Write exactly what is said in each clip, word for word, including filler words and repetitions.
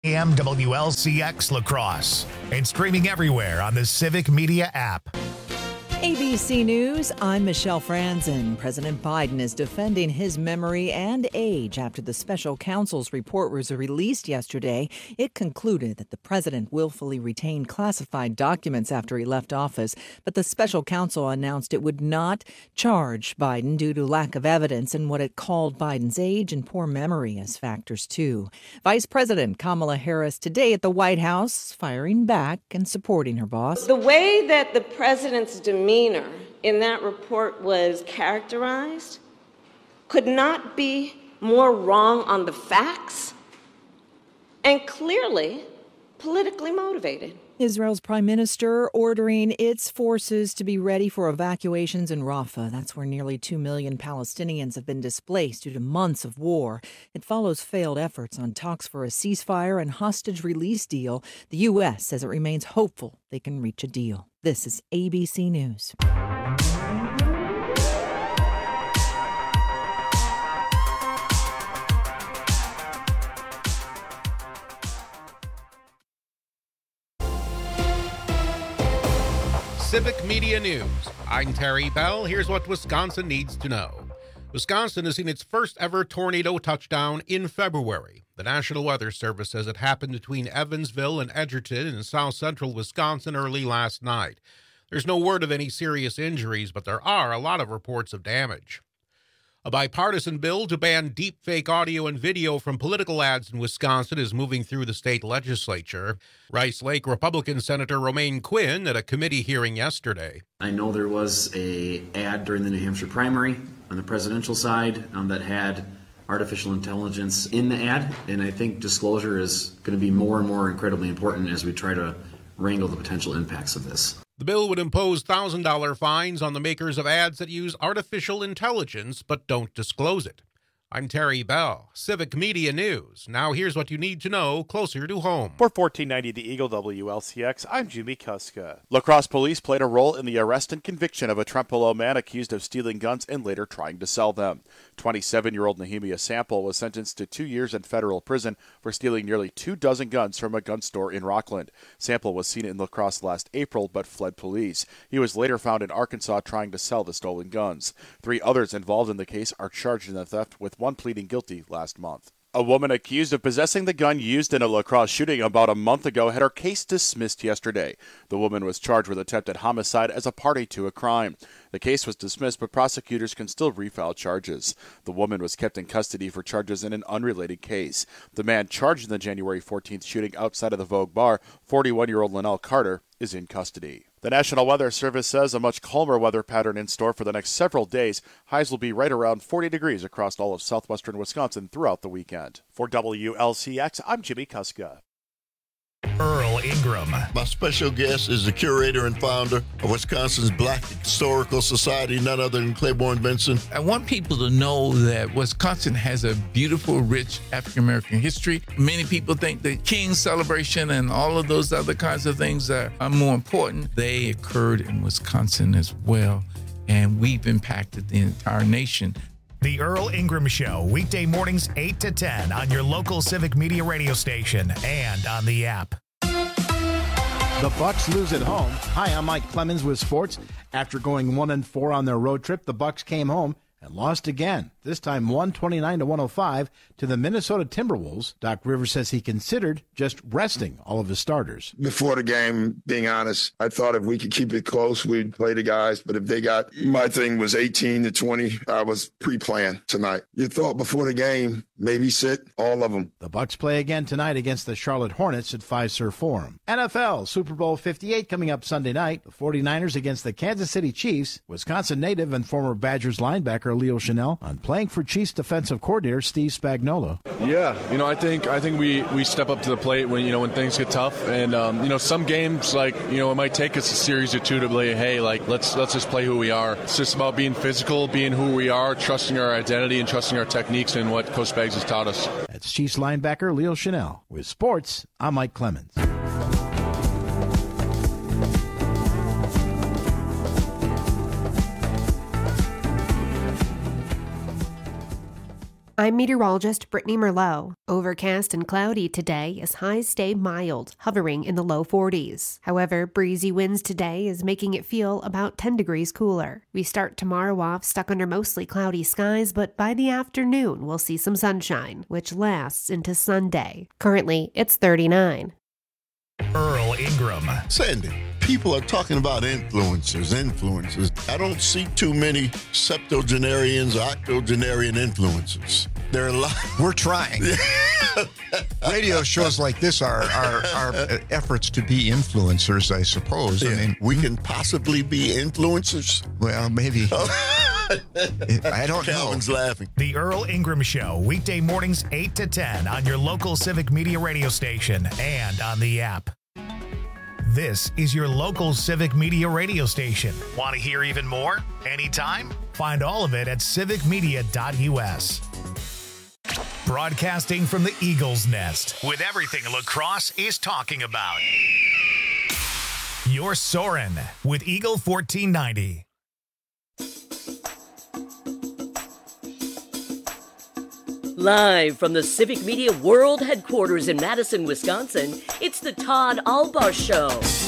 A M W L C X La Crosse and streaming everywhere on the Civic Media app. A B C News, I'm Michelle Franzen. President Biden is defending his memory and age after the special counsel's report was released yesterday. It concluded that the president willfully retained classified documents after he left office, but the special counsel announced it would not charge Biden due to lack of evidence and what it called Biden's age and poor memory as factors, too. Vice President Kamala Harris today at the White House, firing back and supporting her boss. The way that the president's demeanor in that report was characterized could not be more wrong on the facts and clearly politically motivated. Israel's prime minister ordering its forces to be ready for evacuations in Rafah. That's where nearly two million Palestinians have been displaced due to months of war. It follows failed efforts on talks for a ceasefire and hostage release deal. The U S says it remains hopeful they can reach a deal. This is A B C News. Civic Media News. I'm Terry Bell. Here's what Wisconsin needs to know. Wisconsin has seen its first ever tornado touchdown in February. The National Weather Service says it happened between Evansville and Edgerton in south central Wisconsin early last night. There's no word of any serious injuries, but there are a lot of reports of damage. A bipartisan bill to ban deepfake audio and video from political ads in Wisconsin is moving through the state legislature. Rice Lake Republican Senator Romaine Quinn at a committee hearing yesterday. I know there was a ad during the New Hampshire primary on the presidential side um, that had artificial intelligence in the ad, and I think disclosure is going to be more and more incredibly important as we try to wrangle the potential impacts of this. The bill would impose one thousand dollars fines on the makers of ads that use artificial intelligence but don't disclose it. I'm Terry Bell, Civic Media News. Now here's what you need to know closer to home. For fourteen ninety The Eagle W L C X, I'm Jimmy Kuska. La Crosse police played a role in the arrest and conviction of a Trempealeau man accused of stealing guns and later trying to sell them. twenty-seven-year-old Nehemiah Sample was sentenced to two years in federal prison for stealing nearly two dozen guns from a gun store in Rockland. Sample was seen in La Crosse last April but fled police. He was later found in Arkansas trying to sell the stolen guns. Three others involved in the case are charged in the theft, with one pleading guilty last month. A woman accused of possessing the gun used in a La Crosse shooting about a month ago had her case dismissed yesterday. The woman was charged with attempted homicide as a party to a crime. The case was dismissed, but prosecutors can still refile charges. The woman was kept in custody for charges in an unrelated case. The man charged in the January fourteenth shooting outside of the Vogue Bar, forty-one-year-old Linnell Carter, is in custody. The National Weather Service says a much calmer weather pattern in store for the next several days. Highs will be right around forty degrees across all of southwestern Wisconsin throughout the weekend. For W L C X, I'm Jimmy Kuska. Earl Ingram. My special guest is the curator and founder of Wisconsin's Black Historical Society, none other than Claiborne Benson. I want people to know that Wisconsin has a beautiful, rich African-American history. Many people think the King's celebration and all of those other kinds of things are, are more important. They occurred in Wisconsin as well, and we've impacted the entire nation. The Earl Ingram Show, weekday mornings eight to ten on your local Civic Media radio station and on the app. The Bucks lose at home. Hi, I'm Mike Clemens with sports. After going one and four on their road trip, the Bucks came home and lost again, this time one twenty-nine to one oh five to the Minnesota Timberwolves. Doc Rivers says he considered just resting all of his starters. Before the game, being honest, I thought if we could keep it close, we'd play the guys. But if they got, my thing was eighteen to twenty, I was pre-planned tonight. You thought before the game, maybe sit all of them. The Bucks play again tonight against the Charlotte Hornets at Fiserv Forum. N F L Super Bowl fifty-eight coming up Sunday night. The forty-niners against the Kansas City Chiefs. Wisconsin native and former Badgers linebacker Leo Chanel on playing for Chiefs defensive coordinator Steve Spagnuolo. Yeah, you know, I think I think we, we step up to the plate when you know when things get tough, and um, you know some games like you know it might take us a series or two to be hey like let's let's just play who we are. It's just about being physical, being who we are, trusting our identity and trusting our techniques and what Coach Spags has taught us. That's Chiefs linebacker Leo Chanel. With sports, I'm Mike Clemens. I'm meteorologist Brittany Merlot. Overcast and cloudy today as highs stay mild, hovering in the low forties. However, breezy winds today is making it feel about ten degrees cooler. We start tomorrow off stuck under mostly cloudy skies, but by the afternoon we'll see some sunshine, which lasts into Sunday. Currently, it's thirty-nine. Earl Ingram. Sandy, people are talking about influencers, influencers. I don't see too many septuagenarians or octogenarian influencers. There are a lot. We're trying. Radio shows like this are, are, are efforts to be influencers, I suppose. Yeah. I mean, we can possibly be influencers. Well, maybe. I don't know. Calvin's laughing. The Earl Ingram Show, weekday mornings eight to ten on your local Civic Media radio station and on the app. This is your local Civic Media radio station. Want to hear even more? Anytime? Find all of it at civic media dot u s. Broadcasting from the Eagle's Nest with everything lacrosse is talking about. You're Soren with Eagle fourteen ninety. Live from the Civic Media World Headquarters in Madison, Wisconsin, it's the Todd Albaugh Show.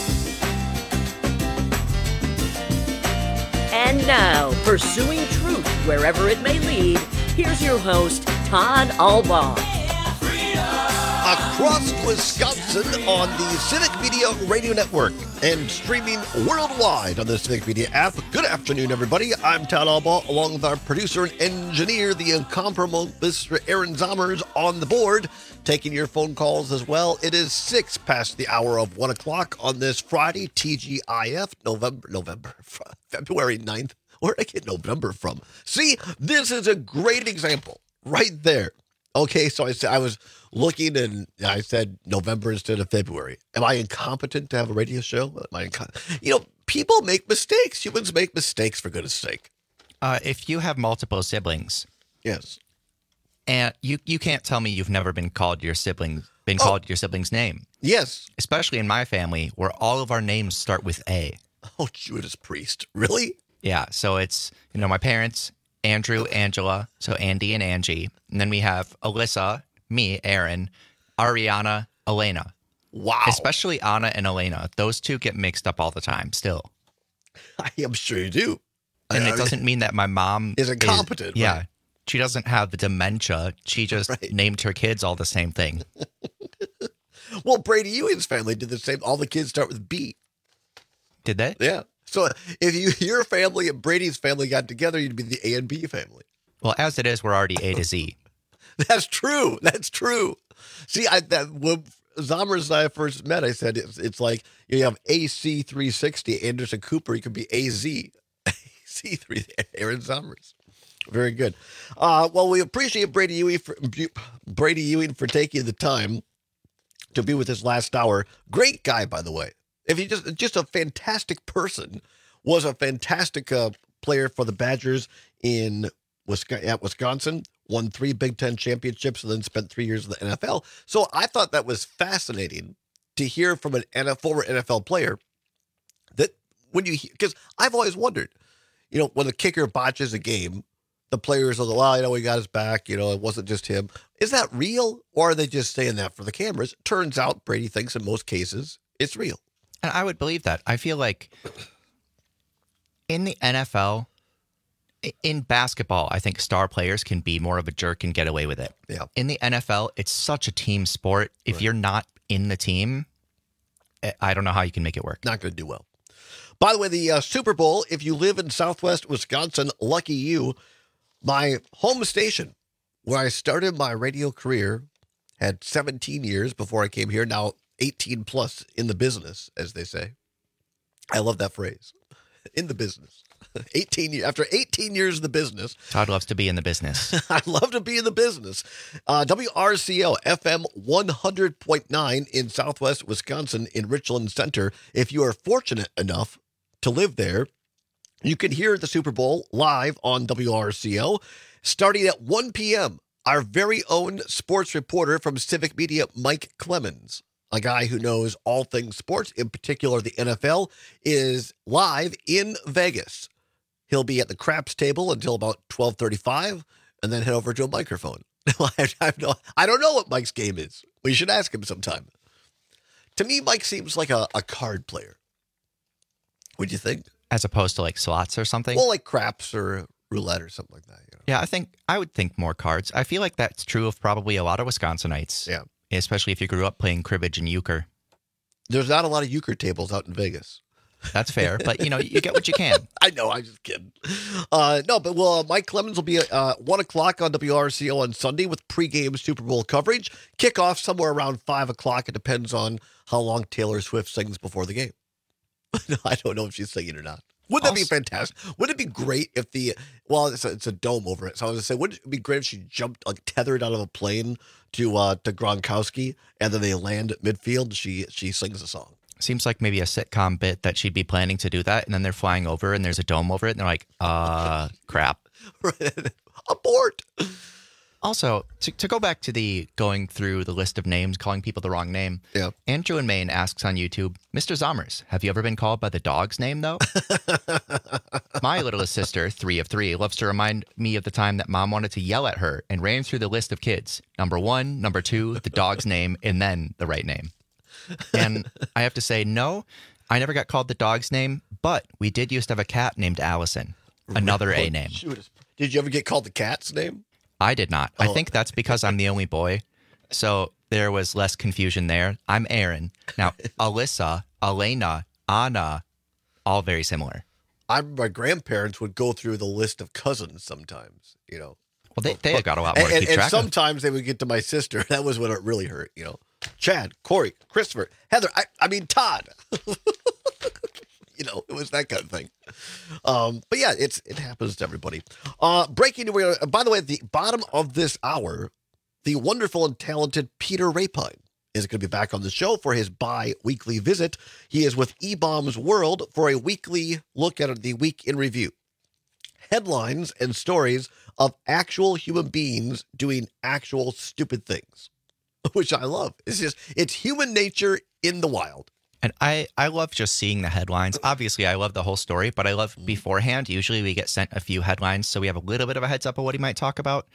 And now, pursuing truth wherever it may lead, here's your host, Todd Albaugh. Across Wisconsin on the Civic Media Radio Network and streaming worldwide on the Civic Media app. Good afternoon, everybody. I'm Todd Albaugh, along with our producer and engineer, the incomparable Mister Aaron Zommers, on the board, taking your phone calls as well. It is six past the hour of one o'clock on this Friday, T G I F, November, November, February ninth. Where did I get November from? See, this is a great example right there. Okay, so I said I was looking and I said November instead of February. Am I incompetent to have a radio show? Am I inco- you know, people make mistakes. Humans make mistakes, for goodness sake. Uh, if you have multiple siblings, yes, and you you can't tell me you've never been called your sibling been Oh. called your sibling's name. Yes, especially in my family where all of our names start with A. Oh, Judas Priest, really? Yeah, so it's you know my parents. Andrew, Angela, so Andy and Angie. And then we have Alyssa, me, Aaron, Ariana, Elena. Wow. Especially Anna and Elena. Those two get mixed up all the time still. I am sure you do. And I it mean, doesn't mean that my mom is incompetent. Is, yeah. Right? She doesn't have the dementia. She just Right. named her kids all the same thing. Well, Brady Ewing's family did the same. All the kids start with B. Did they? Yeah. So if you your family and Brady's family got together, you'd be the A and B family. Well, as it is, we're already A to Z. That's true. That's true. See, I that when Zommers and I first met, I said it's, it's like you have A C three sixty, Anderson Cooper. You could be A Z, A C three, Aaron Zommers. Very good. Uh, well, we appreciate Brady Ewing for Brady Ewing for taking the time to be with us last hour. Great guy, by the way. If he just just a fantastic person, was a fantastic uh, player for the Badgers in Wisconsin, at Wisconsin, won three Big Ten championships, and then spent three years in the N F L. So I thought that was fascinating to hear from an N F L, former N F L player that when you because I've always wondered, you know, when the kicker botches a game, the players are like, well, you know, we got his back. You know, it wasn't just him. Is that real, or are they just saying that for the cameras? Turns out Brady thinks in most cases it's real. And I would believe that. I feel like in the N F L, in basketball, I think star players can be more of a jerk and get away with it. Yeah. In the N F L, it's such a team sport. If Right. you're not in the team, I don't know how you can make it work. Not going to do well. By the way, the uh, Super Bowl, if you live in Southwest Wisconsin, lucky you. My home station, where I started my radio career, had seventeen years before I came here. Now eighteen plus in the business, as they say. I love that phrase. In the business. eighteen years. After eighteen years in the business. Todd loves to be in the business. I love to be in the business. Uh, W R C O F M one hundred point nine in Southwest Wisconsin in Richland Center. If you are fortunate enough to live there, you can hear the Super Bowl live on W R C O starting at one p.m. Our very own sports reporter from Civic Media, Mike Clemens, a guy who knows all things sports, in particular the N F L, is live in Vegas. He'll be at the craps table until about twelve thirty-five. and then head over to a microphone. I, have no, I don't know what Mike's game is. We should ask him sometime. To me, Mike seems like a, a card player. What do you think? As opposed to like slots or something? Well, like craps or roulette or something like that. You know? Yeah, I think I would think more cards. I feel like that's true of probably a lot of Wisconsinites. Yeah. Especially if you grew up playing cribbage and euchre. There's not a lot of euchre tables out in Vegas. That's fair, but you know, you get what you can. I know, I'm just kidding. Uh, no, but well, uh, Mike Clemens will be at uh, one o'clock on W R C O on Sunday with pregame Super Bowl coverage. Kickoff somewhere around five o'clock. It depends on how long Taylor Swift sings before the game. I don't know if she's singing or not. Wouldn't that be fantastic? Wouldn't it be great if the, well, it's a, it's a dome over it. So I was going to say, wouldn't it be great if she jumped, like tethered out of a plane to uh, to Gronkowski, and then they land at midfield, she she sings a song. Seems like maybe a sitcom bit that she'd be planning to do that, and then they're flying over, and there's a dome over it, and they're like, uh, crap. Abort! Also, to, to go back to the going through the list of names, calling people the wrong name, yeah. Andrew in Maine asks on YouTube, Mister Zommers, have you ever been called by the dog's name, though? My littlest sister, three of three, loves to remind me of the time that mom wanted to yell at her and ran through the list of kids. Number one, number two, the dog's name, and then the right name. And I have to say, no, I never got called the dog's name, but we did used to have a cat named Allison, another A name. Did you ever get called the cat's name? I did not. Oh. I think that's because I'm the only boy. So there was less confusion there. I'm Aaron. Now, Alyssa, Elena, Anna, all very similar. I, my grandparents would go through the list of cousins sometimes, you know. Well, they, they got a lot more and, to keep and, track and sometimes they would get to my sister. That was when it really hurt, you know. Chad, Corey, Christopher, Heather, I, I mean, Todd. You know, it was that kind of thing. Um, but yeah, it's it happens to everybody. Uh, breaking news. By the way, at the bottom of this hour, the wonderful and talented Peter Rapine is going to be back on the show for his bi-weekly visit. He is with E-Bombs World for a weekly look at the week in review. Headlines and stories of actual human beings doing actual stupid things, which I love. It's just, it's human nature in the wild. And I, I love just seeing the headlines. Obviously, I love the whole story, but I love beforehand. Usually we get sent a few headlines, so we have a little bit of a heads up of what he might talk about.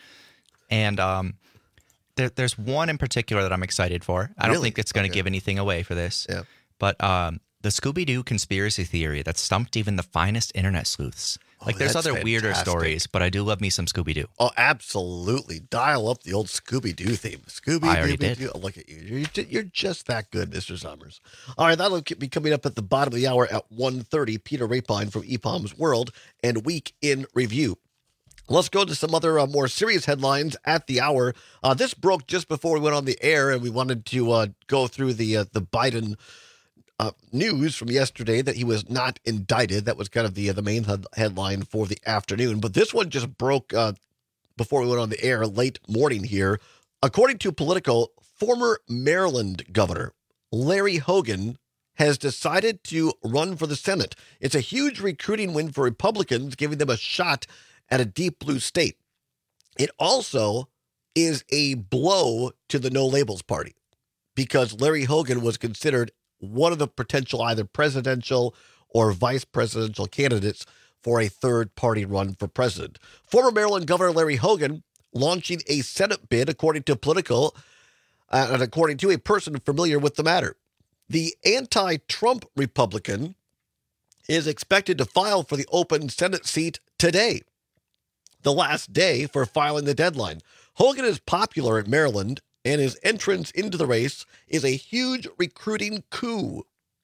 And um, there, there's one in particular that I'm excited for. I don't Really? think it's going to Okay. give anything away for this. Yeah. But um, the Scooby-Doo conspiracy theory that stumped even the finest internet sleuths. Like, Oh, there's that's other weirder fantastic. stories, but I do love me some Scooby-Doo. Oh, absolutely. Dial up the old Scooby-Doo theme. Scooby-Doo. I already did. Oh, look at you. You're, ju- you're just that good, Mister Summers. All right, that'll be coming up at the bottom of the hour at one thirty. Peter Rapine from E-Bombs World and Week in Review. Let's go to some other uh, more serious headlines at the hour. Uh, this broke just before we went on the air, and we wanted to uh, go through the uh, the Biden Uh, news from yesterday that he was not indicted. That was kind of the uh, the main head- headline for the afternoon. But this one just broke uh, before we went on the air late morning here. According to Politico, former Maryland governor Larry Hogan has decided to run for the Senate. It's a huge recruiting win for Republicans, giving them a shot at a deep blue state. It also is a blow to the No Labels Party because Larry Hogan was considered one of the potential either presidential or vice presidential candidates for a third party run for president. Former Maryland Governor Larry Hogan launching a Senate bid, according to Politico, uh, and according to a person familiar with the matter. The anti-Trump Republican is expected to file for the open Senate seat today, the last day for filing the deadline. Hogan is popular in Maryland, and his entrance into the race is a huge recruiting coup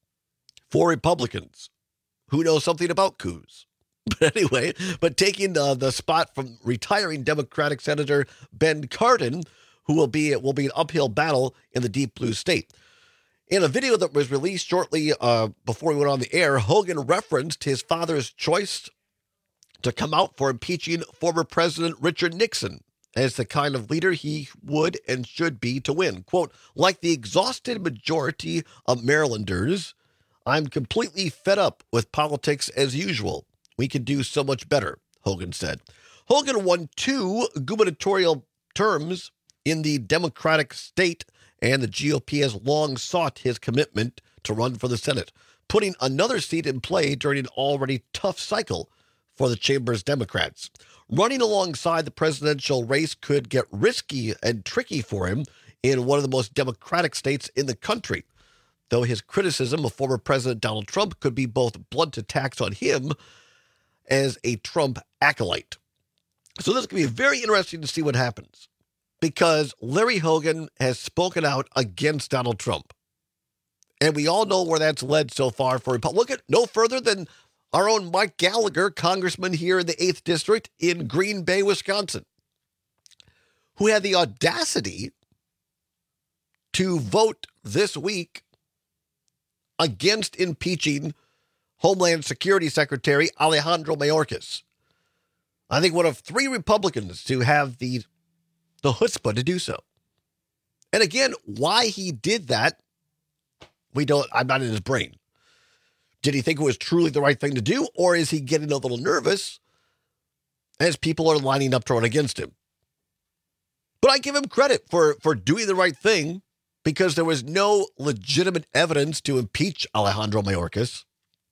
for Republicans who know something about coups. But anyway, but taking the, the spot from retiring Democratic Senator Ben Cardin, who will be, will be an uphill battle in the deep blue state. In a video that was released shortly uh, before we went on the air, Hogan referenced his father's choice to come out for impeaching former President Richard Nixon as the kind of leader he would and should be to win. Quote, like the exhausted majority of Marylanders, I'm completely fed up with politics as usual. We can do so much better, Hogan said. Hogan won two gubernatorial terms in the Democratic state, and the G O P has long sought his commitment to run for the Senate, putting another seat in play during an already tough cycle for the chamber's Democrats. Running alongside the presidential race could get risky and tricky for him in one of the most democratic states in the country, though his criticism of former President Donald Trump could be both blunt attacks on him as a Trump acolyte. So this is going to be very interesting to see what happens, because Larry Hogan has spoken out against Donald Trump. And we all know where that's led so far for Republicans. Look at no further than our own Mike Gallagher, congressman here in the eighth District in Green Bay, Wisconsin, who had the audacity to vote this week against impeaching Homeland Security Secretary Alejandro Mayorkas. I think one of three Republicans to have the, the chutzpah to do so. And again, why he did that, we don't, I'm not in his brain. Did he think it was truly the right thing to do, or is he getting a little nervous as people are lining up to run against him? But I give him credit for, for doing the right thing, because there was no legitimate evidence to impeach Alejandro Mayorkas.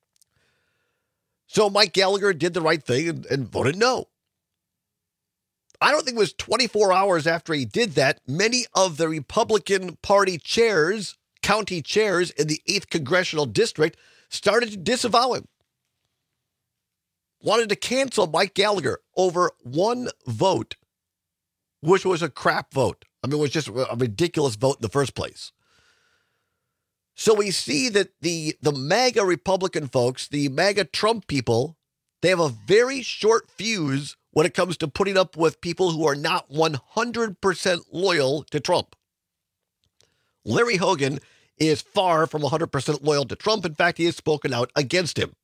So Mike Gallagher did the right thing and, and voted no. I don't think it was twenty-four hours after he did that, many of the Republican Party chairs, county chairs in the eighth Congressional District started to disavow him. Wanted to cancel Mike Gallagher over one vote, which was a crap vote. I mean, it was just a ridiculous vote in the first place. So we see that the, the MAGA Republican folks, the MAGA Trump people, they have a very short fuse when it comes to putting up with people who are not one hundred percent loyal to Trump. Larry Hogan is far from one hundred percent loyal to Trump. In fact, he has spoken out against him.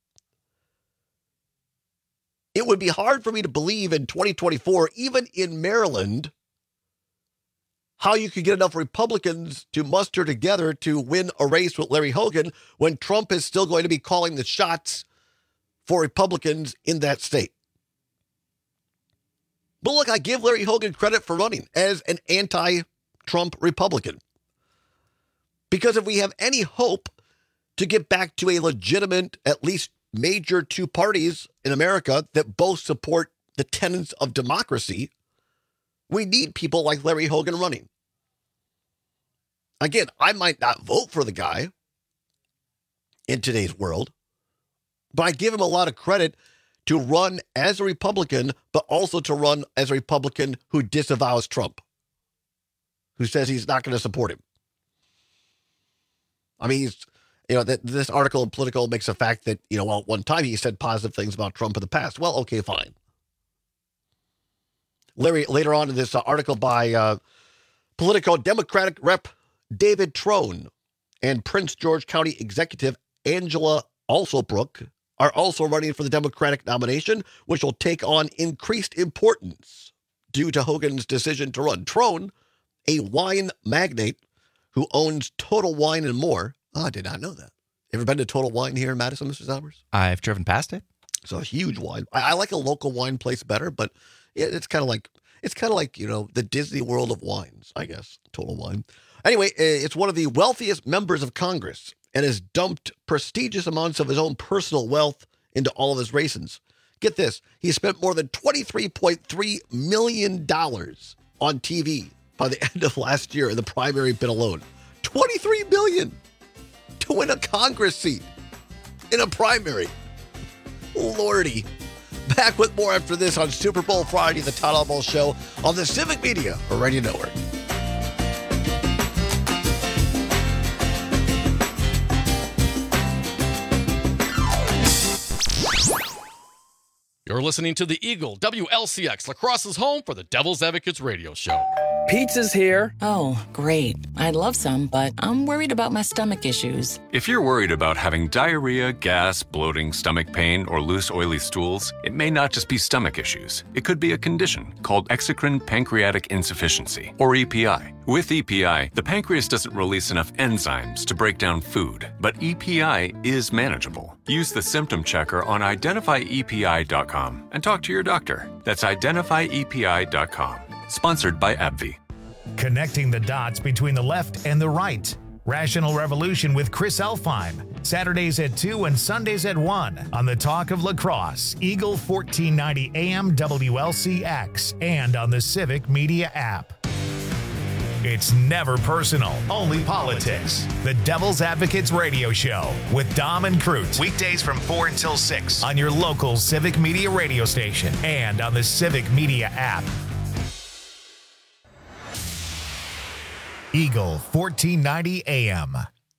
It would be hard for me to believe in twenty twenty-four, even in Maryland, how you could get enough Republicans to muster together to win a race with Larry Hogan when Trump is still going to be calling the shots for Republicans in that state. But look, I give Larry Hogan credit for running as an anti-Trump Republican. Because if we have any hope to get back to a legitimate, at least major two parties in America that both support the tenets of democracy, we need people like Larry Hogan running. Again, I might not vote for the guy in today's world, but I give him a lot of credit to run as a Republican, but also to run as a Republican who disavows Trump, who says he's not going to support him. I mean, he's, you know, that this article in Politico makes a fact that, you know, well, at one time he said positive things about Trump in the past. Well, okay, fine. Larry, later on in this uh, article by uh, Politico, Democratic Rep David Trone and Prince George County Executive Angela Alsobrook are also running for the Democratic nomination, which will take on increased importance due to Hogan's decision to run. Trone, a wine magnate who owns Total Wine and More. Oh, I did not know that. Ever been to Total Wine here in Madison, Mister Zomers? I've driven past it. It's a huge wine. I, I like a local wine place better, but yeah, it's kind of like, it's kind of like, you know, the Disney World of wines, I guess, Total Wine. Anyway, it's one of the wealthiest members of Congress and has dumped prestigious amounts of his own personal wealth into all of his races. Get this, he spent more than twenty-three point three million dollars on T V by the end of last year in the primary bid alone. twenty-three million dollars to win a Congress seat in a primary. Lordy. Back with more after this on Super Bowl Friday, the Todd Albaugh Show on the Civic Media Radio Network. You're listening to the Eagle W L C X, La Crosse's home for the Devil's Advocates radio show. Pizza's here. Oh, great. I'd love some, but I'm worried about my stomach issues. If you're worried about having diarrhea, gas, bloating, stomach pain, or loose, oily stools, it may not just be stomach issues. It could be a condition called exocrine pancreatic insufficiency, or E P I. With E P I, the pancreas doesn't release enough enzymes to break down food, but E P I is manageable. Use the symptom checker on identify E P I dot com and talk to your doctor. That's identify E P I dot com. Sponsored by AbbVie. Connecting the dots between the left and the right. Rational Revolution with Chris Elfheim, Saturdays at two and Sundays at one on the Talk of Lacrosse, Eagle fourteen ninety A M W L C X, and on the Civic Media app. It's never personal, only politics. The Devil's Advocates Radio Show with Dom and Crute. Weekdays from four until six on your local Civic Media radio station and on the Civic Media app. Eagle fourteen ninety A M.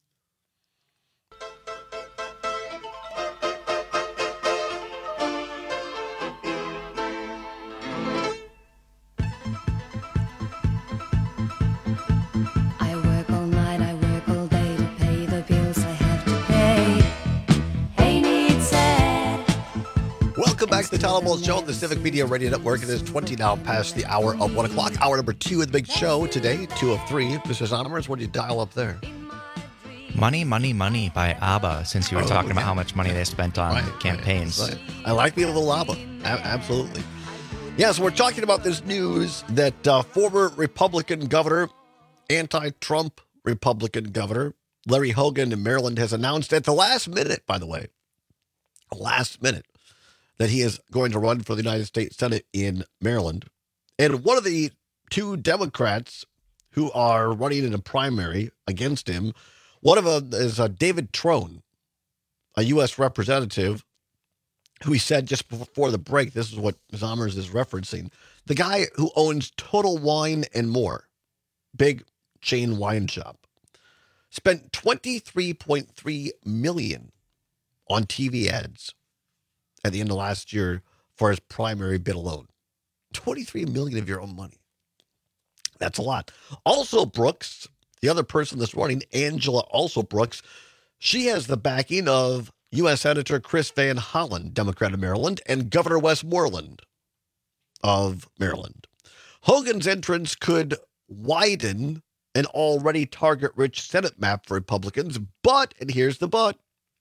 Welcome back to the Tyler Bowles Show on the Civic Media Radio Network. It is twenty now past the hour of one o'clock. Hour number two of the big show today, two of three. Mister Zonomers, what do you dial up there? Money, Money, Money by ABBA, since you were oh, talking yeah. about how much money they spent on right, campaigns. Right. I like the little ABBA. A- absolutely. Yeah, so we're talking about this news that uh, former Republican governor, anti-Trump Republican governor, Larry Hogan in Maryland has announced at the last minute, by the way, last minute, that he is going to run for the United States Senate in Maryland. And one of the two Democrats who are running in a primary against him, one of them is uh, David Trone, a U S representative, who he said just before the break, this is what Zomers is referencing, the guy who owns Total Wine and More, big chain wine shop, spent twenty-three point three million dollars on T V ads at the end of last year for his primary bid alone. twenty-three million dollars of your own money. That's a lot. Also, Brooks, the other person that's running, Angela also Brooks, she has the backing of U S Senator Chris Van Hollen, Democrat of Maryland, and Governor Westmoreland of Maryland. Hogan's entrance could widen an already target-rich Senate map for Republicans, but, and here's the but,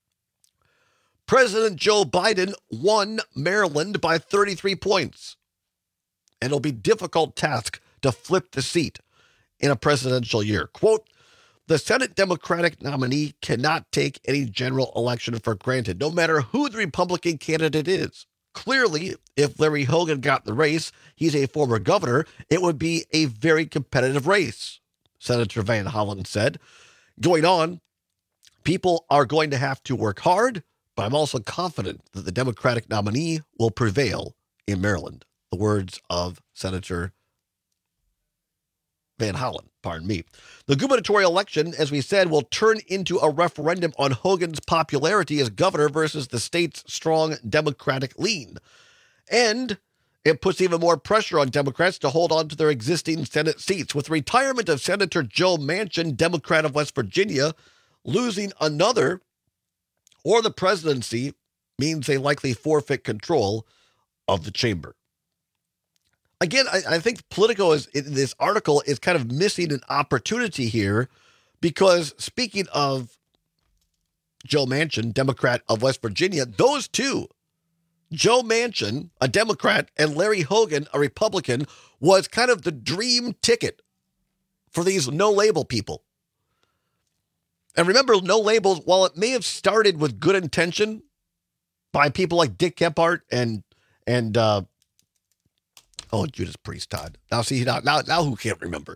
President Joe Biden won Maryland by thirty-three points. And it'll be a difficult task to flip the seat in a presidential year. Quote, the Senate Democratic nominee cannot take any general election for granted, no matter who the Republican candidate is. Clearly, if Larry Hogan got the race, he's a former governor, it would be a very competitive race, Senator Van Hollen said. Going on, people are going to have to work hard, but I'm also confident that the Democratic nominee will prevail in Maryland. The words of Senator Van Hollen, pardon me. The gubernatorial election, as we said, will turn into a referendum on Hogan's popularity as governor versus the state's strong Democratic lean. And it puts even more pressure on Democrats to hold on to their existing Senate seats. With the retirement of Senator Joe Manchin, Democrat of West Virginia, losing another or the presidency means they likely forfeit control of the chamber. Again, I, I think Politico is in this article is kind of missing an opportunity here because speaking of Joe Manchin, Democrat of West Virginia, those two, Joe Manchin, a Democrat, and Larry Hogan, a Republican, was kind of the dream ticket for these no-label people. And remember, no labels, while it may have started with good intention by people like Dick Gephardt and, and uh, oh, Judas Priest, Todd. Now, see, now, now, now who can't remember?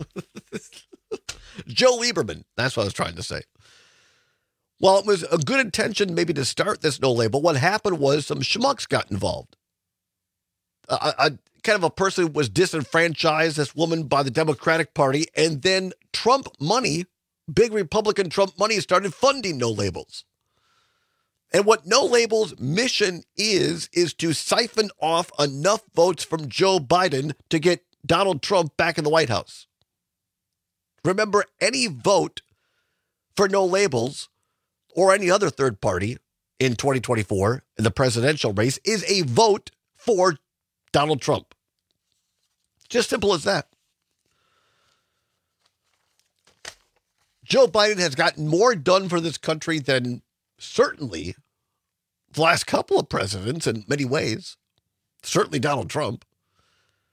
Joe Lieberman. That's what I was trying to say. While it was a good intention maybe to start this no label, what happened was some schmucks got involved. A, a kind of a person who was disenfranchised, this woman, by the Democratic Party, and then Trump money, big Republican Trump money, started funding no labels. And what No Label's mission is, is to siphon off enough votes from Joe Biden to get Donald Trump back in the White House. Remember, any vote for No Labels or any other third party in twenty twenty-four in the presidential race is a vote for Donald Trump. Just simple as that. Joe Biden has gotten more done for this country than certainly the last couple of presidents in many ways. Certainly Donald Trump.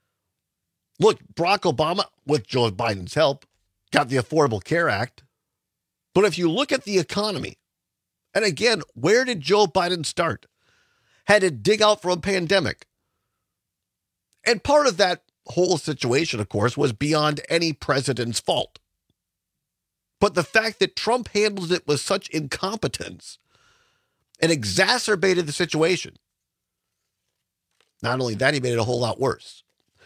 Look, Barack Obama, with Joe Biden's help, got the Affordable Care Act But if you look at the economy, and again, where did Joe Biden start? Had to dig out from a pandemic. And part of that whole situation, of course, was beyond any president's fault. But the fact that Trump handled it with such incompetence and exacerbated the situation, not only that, he made it a whole lot worse.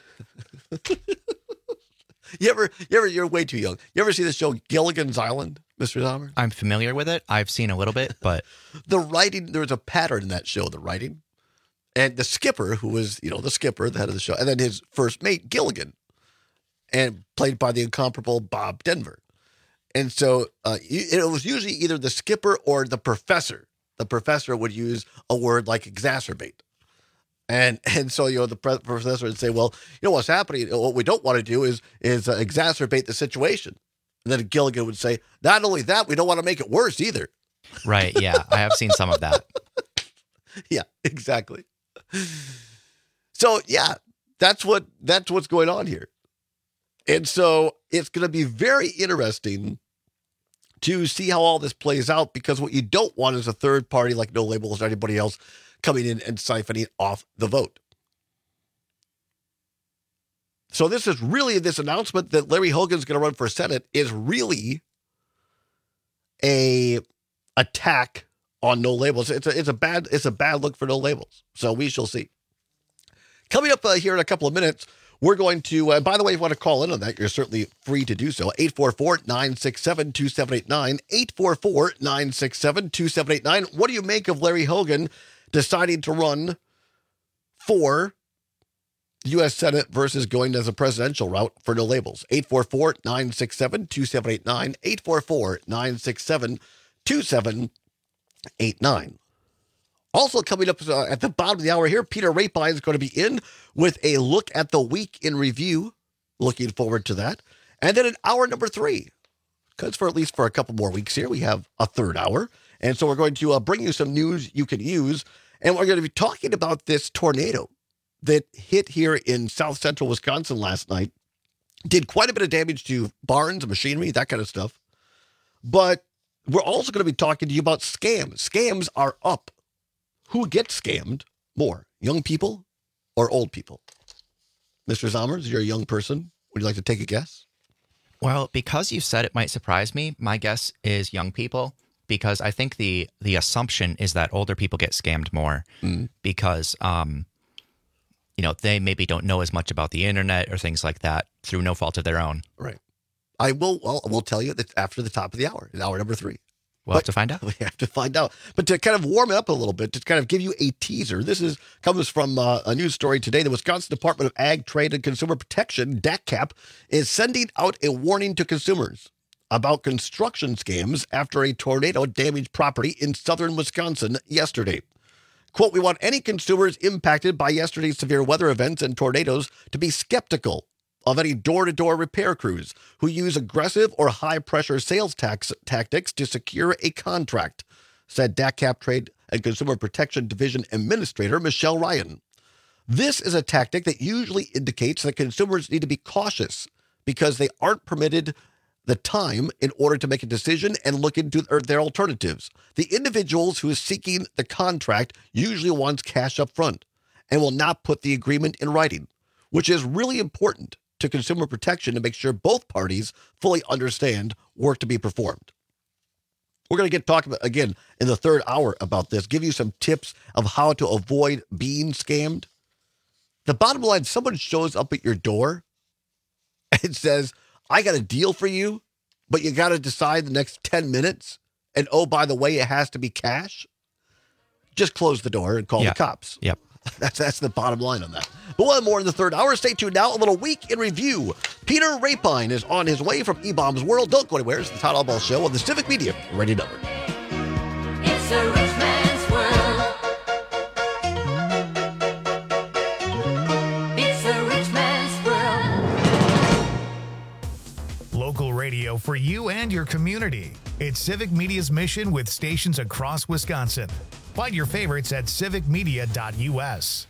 you ever, you ever, you're way too young. You ever see the show Gilligan's Island, Mister Dahmer? I'm familiar with it. I've seen a little bit, but the writing, there was a pattern in that show, the writing. And the skipper, who was, you know, the skipper, the head of the show, and then his first mate, Gilligan, and played by the incomparable Bob Denver. And so uh, it was usually either the skipper or the professor. The professor would use a word like exacerbate. And and so, you know, the pre- professor would say, well, you know, what's happening, what we don't want to do is, is uh, exacerbate the situation. And then Gilligan would say, not only that, we don't want to make it worse either. Right, yeah, I have seen some of that. Yeah, exactly. So, yeah, that's what that's what's going on here. And so it's going to be very interesting to see how all this plays out, because what you don't want is a third party like No Labels or anybody else coming in and siphoning off the vote. So this is really, this announcement that Larry Hogan's going to run for Senate is really a attack on No Labels. It's a, it's a bad, it's a bad look for No Labels. So we shall see. Coming up uh, here in a couple of minutes, we're going to, uh, by the way, if you want to call in on that, you're certainly free to do so. eight four four, nine six seven, two seven eight nine, eight four four, nine six seven, two seven eight nine. What do you make of Larry Hogan deciding to run for U S Senate versus going as a presidential route for No Labels? eight four four, nine six seven, two seven eight nine, eight four four, nine six seven, two seven eight nine. Also coming up uh, at the bottom of the hour here, Peter Rapine is going to be in with a look at the week in review. Looking forward to that. And then in hour number three, because for at least for a couple more weeks here, we have a third hour. And so we're going to uh, bring you some news you can use. And we're going to be talking about this tornado that hit here in south central Wisconsin last night. Did quite a bit of damage to barns, machinery, that kind of stuff. But we're also going to be talking to you about scams. Scams are up. Who gets scammed more, young people or old people? Mister Zommers, you're a young person. Would you like to take a guess? Well, because you said it might surprise me, my guess is young people, because I think the the assumption is that older people get scammed more mm. because, um, you know, they maybe don't know as much about the internet or things like that through no fault of their own. Right. I will, well, I will tell you that after the top of the hour, in hour number three. We'll have to find out. We have to find out. But to kind of warm it up a little bit, to kind of give you a teaser, this is comes from uh, a news story today. The Wisconsin Department of Ag, Trade, and Consumer Protection, D A C C A P, is sending out a warning to consumers about construction scams after a tornado damaged property in southern Wisconsin yesterday. Quote, we want any consumers impacted by yesterday's severe weather events and tornadoes to be skeptical of any door-to-door repair crews who use aggressive or high-pressure sales tax tactics to secure a contract, said D A C C A P Trade and Consumer Protection Division Administrator Michelle Ryan. This is a tactic that usually indicates that consumers need to be cautious because they aren't permitted the time in order to make a decision and look into their alternatives. The individuals who is seeking the contract usually wants cash up front and will not put the agreement in writing, which is really important to consumer protection to make sure both parties fully understand work to be performed. We're going to get talking about, again, in the third hour about this, give you some tips of how to avoid being scammed. The bottom line, someone shows up at your door and says, I got a deal for you, but you got to decide the next ten minutes. And oh, by the way, it has to be cash. Just close the door and call yeah. the cops. Yep. That's that's the bottom line on that. But one more in the third hour. Stay tuned now. A little week in review. Peter Rapine is on his way from E-Bomb's World. Don't go anywhere. It's the Todd Albaugh Show on the Civic Media Radio Network. It's a rich man's world. It's a rich man's world. Local radio for you and your community. It's Civic Media's mission with stations across Wisconsin. Find your favorites at civic media dot U S.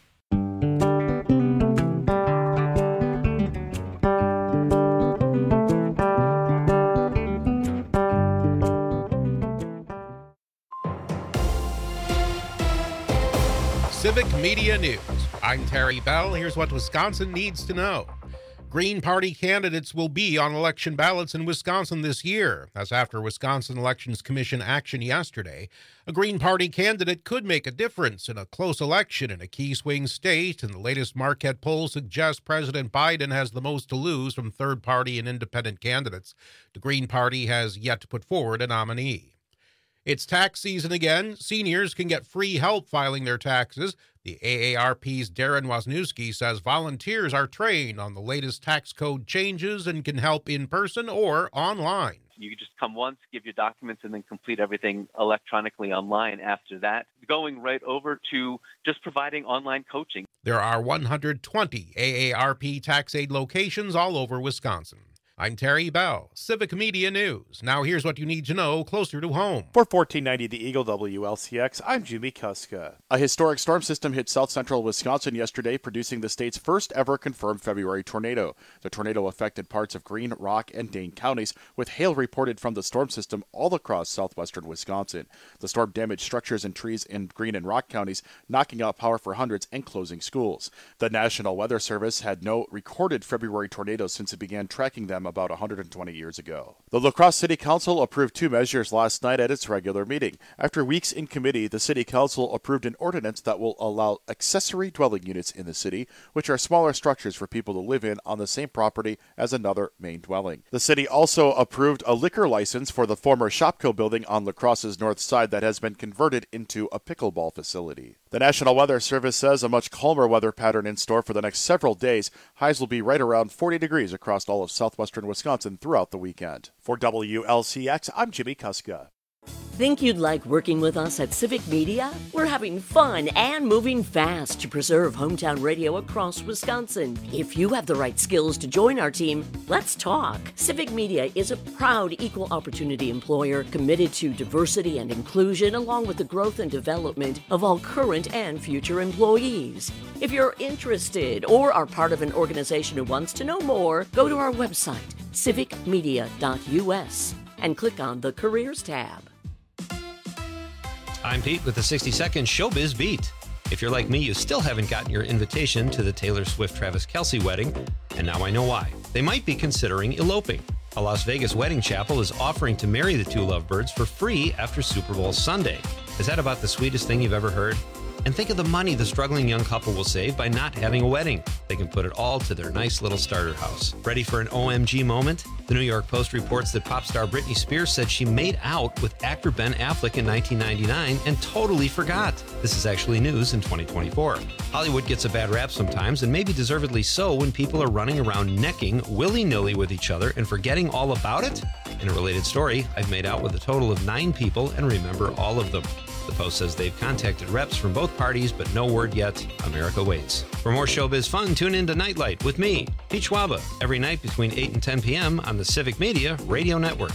Civic Media News. I'm Terry Bell. Here's what Wisconsin needs to know. Green Party candidates will be on election ballots in Wisconsin this year. That's after Wisconsin Elections Commission action yesterday. A Green Party candidate could make a difference in a close election in a key swing state, and the latest Marquette poll suggests President Biden has the most to lose from third-party and independent candidates. The Green Party has yet to put forward a nominee. It's tax season again. Seniors can get free help filing their taxes. The A A R P's Darren Wisniewski says volunteers are trained on the latest tax code changes and can help in person or online. You just come once, give your documents, and then complete everything electronically online after that, going right over to just providing online coaching. There are one hundred twenty A A R P tax aid locations all over Wisconsin. I'm Terry Bell, Civic Media News. Now here's what you need to know closer to home. For fourteen ninety The Eagle W L C X, I'm Jimmy Kuska. A historic storm system hit south central Wisconsin yesterday, producing the state's first ever confirmed February tornado. The tornado affected parts of Greene, Rock, and Dane counties, with hail reported from the storm system all across southwestern Wisconsin. The storm damaged structures and trees in Greene and Rock counties, knocking out power for hundreds and closing schools. The National Weather Service had no recorded February tornadoes since it began tracking them about one hundred twenty years ago. The La Crosse City Council approved two measures last night at its regular meeting. After weeks in committee, the City Council approved an ordinance that will allow accessory dwelling units in the city, which are smaller structures for people to live in on the same property as another main dwelling. The city also approved a liquor license for the former Shopko building on La Crosse's north side that has been converted into a pickleball facility. The National Weather Service says a much calmer weather pattern in store for the next several days. Highs will be right around forty degrees across all of southwestern Wisconsin throughout the weekend. For W L C X, I'm Jimmy Kuska. Think you'd like working with us at Civic Media? We're having fun and moving fast to preserve hometown radio across Wisconsin. If you have the right skills to join our team, let's talk. Civic Media is a proud equal opportunity employer committed to diversity and inclusion, along with the growth and development of all current and future employees. If you're interested or are part of an organization who wants to know more, go to our website, civic media dot U S, and click on the Careers tab. I'm Pete with the sixty second Showbiz Beat. If you're like me, you still haven't gotten your invitation to the Taylor Swift-Travis Kelce wedding, and now I know why. They might be considering eloping. A Las Vegas wedding chapel is offering to marry the two lovebirds for free after Super Bowl Sunday. Is that about the sweetest thing you've ever heard? And think of the money the struggling young couple will save by not having a wedding. They can put it all to their nice little starter house. Ready for an O M G moment? The New York Post reports that pop star Britney Spears said she made out with actor Ben Affleck in nineteen ninety-nine and totally forgot. This is actually news in twenty twenty-four. Hollywood gets a bad rap sometimes, and maybe deservedly so, when people are running around necking willy-nilly with each other and forgetting all about it. In a related story, I've made out with a total of nine people and remember all of them. The Post says they've contacted reps from both parties, but no word yet. America waits. For more showbiz fun, tune in to Nightlight with me, Pete Schwaba, every night between eight and ten p.m. on the Civic Media Radio Network.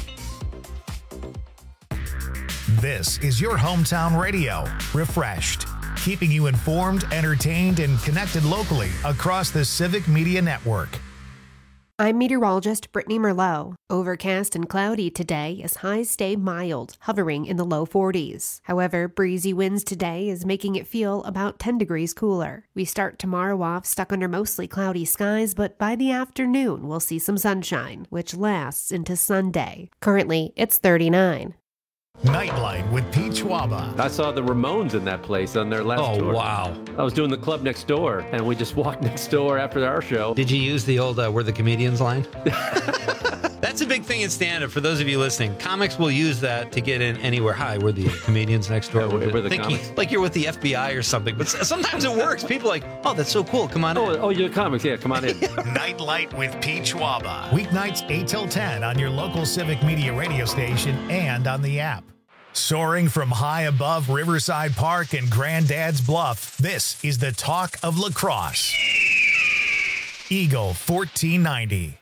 This is your hometown radio, refreshed, keeping you informed, entertained, and connected locally across the Civic Media Network. I'm meteorologist Brittany Merlot. Overcast and cloudy today as highs stay mild, hovering in the low forties. However, breezy winds today is making it feel about ten degrees cooler. We start tomorrow off stuck under mostly cloudy skies, but by the afternoon we'll see some sunshine, which lasts into Sunday. Currently, it's thirty-nine. Nightlight with Pete Schwaba. I saw the Ramones in that place on their last Oh, tour. wow. I was doing the club next door, and we just walked next door after our show. Did you use the old uh, "We're the Comedians" line? That's a big thing in stand-up. For those of you listening, comics will use that to get in anywhere. Hi, we're the comedians next door. Yeah, we're, we're the Think comics. you, like you're with the F B I or something. But sometimes it works. People are like, oh, that's so cool. Come on oh, in. Oh, you're the comics. Yeah, come on in. Nightlight with Pete Schwaba. Weeknights eight till ten on your local Civic Media radio station and on the app. Soaring from high above Riverside Park and Granddad's Bluff, this is the talk of La Crosse. Eagle fourteen ninety.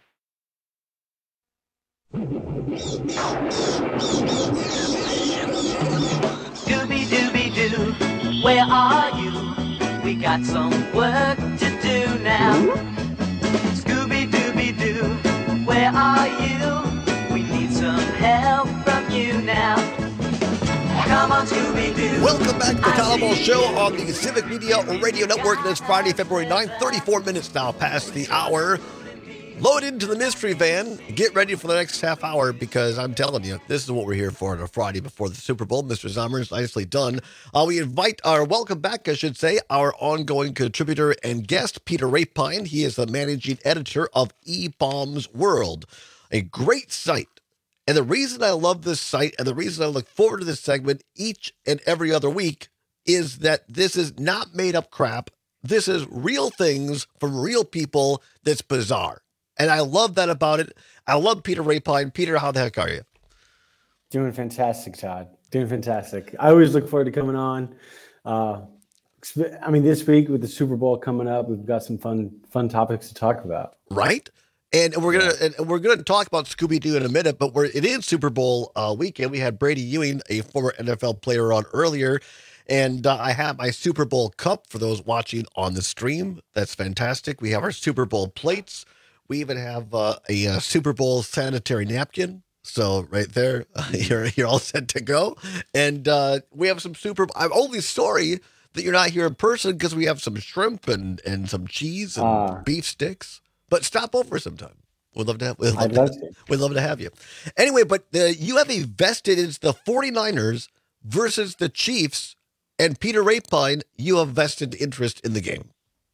Dooby dooby doo, where are you? We got some work to do now. Scooby dooby doo, where are you? We need some help from you now. Come on, Scooby Scooby-Doo. Welcome back to the Tyler Ball Show on the Civic Media Radio Network. And it's Friday, February ninth, thirty-four minutes now past the hour. Load into the mystery van. Get ready for the next half hour because I'm telling you, this is what we're here for on a Friday before the Super Bowl. Mister Zommers, nicely done. Uh, we invite our, welcome back, I should say, our ongoing contributor and guest, Peter Rapine. He is the managing editor of E Bombs World, a great site. And the reason I love this site and the reason I look forward to this segment each and every other week is that this is not made up crap. This is real things from real people that's bizarre. And I love that about it. I love Peter Rapine. Peter, how the heck are you? Doing fantastic, Todd. Doing fantastic. I always look forward to coming on. Uh, I mean, this week with the Super Bowl coming up, we've got some fun, fun topics to talk about. Right? And we're gonna yeah. and we're gonna talk about Scooby-Doo in a minute, but we're it is Super Bowl uh, weekend. We had Brady Ewing, a former N F L player, on earlier, and uh, I have my Super Bowl cup for those watching on the stream. That's fantastic. We have our Super Bowl plates. We even have uh, a, a Super Bowl sanitary napkin. So right there, uh, you're you're all set to go. And uh, we have some Super. I'm only sorry that you're not here in person because we have some shrimp and and some cheese and uh. beef sticks. But stop over sometime. We'd love to have. We'd love, I'd to, love to. We'd love to have you. Anyway, but the, you have a vested. It's the 49ers versus the Chiefs, and Peter Rapine. You have vested interest in the game.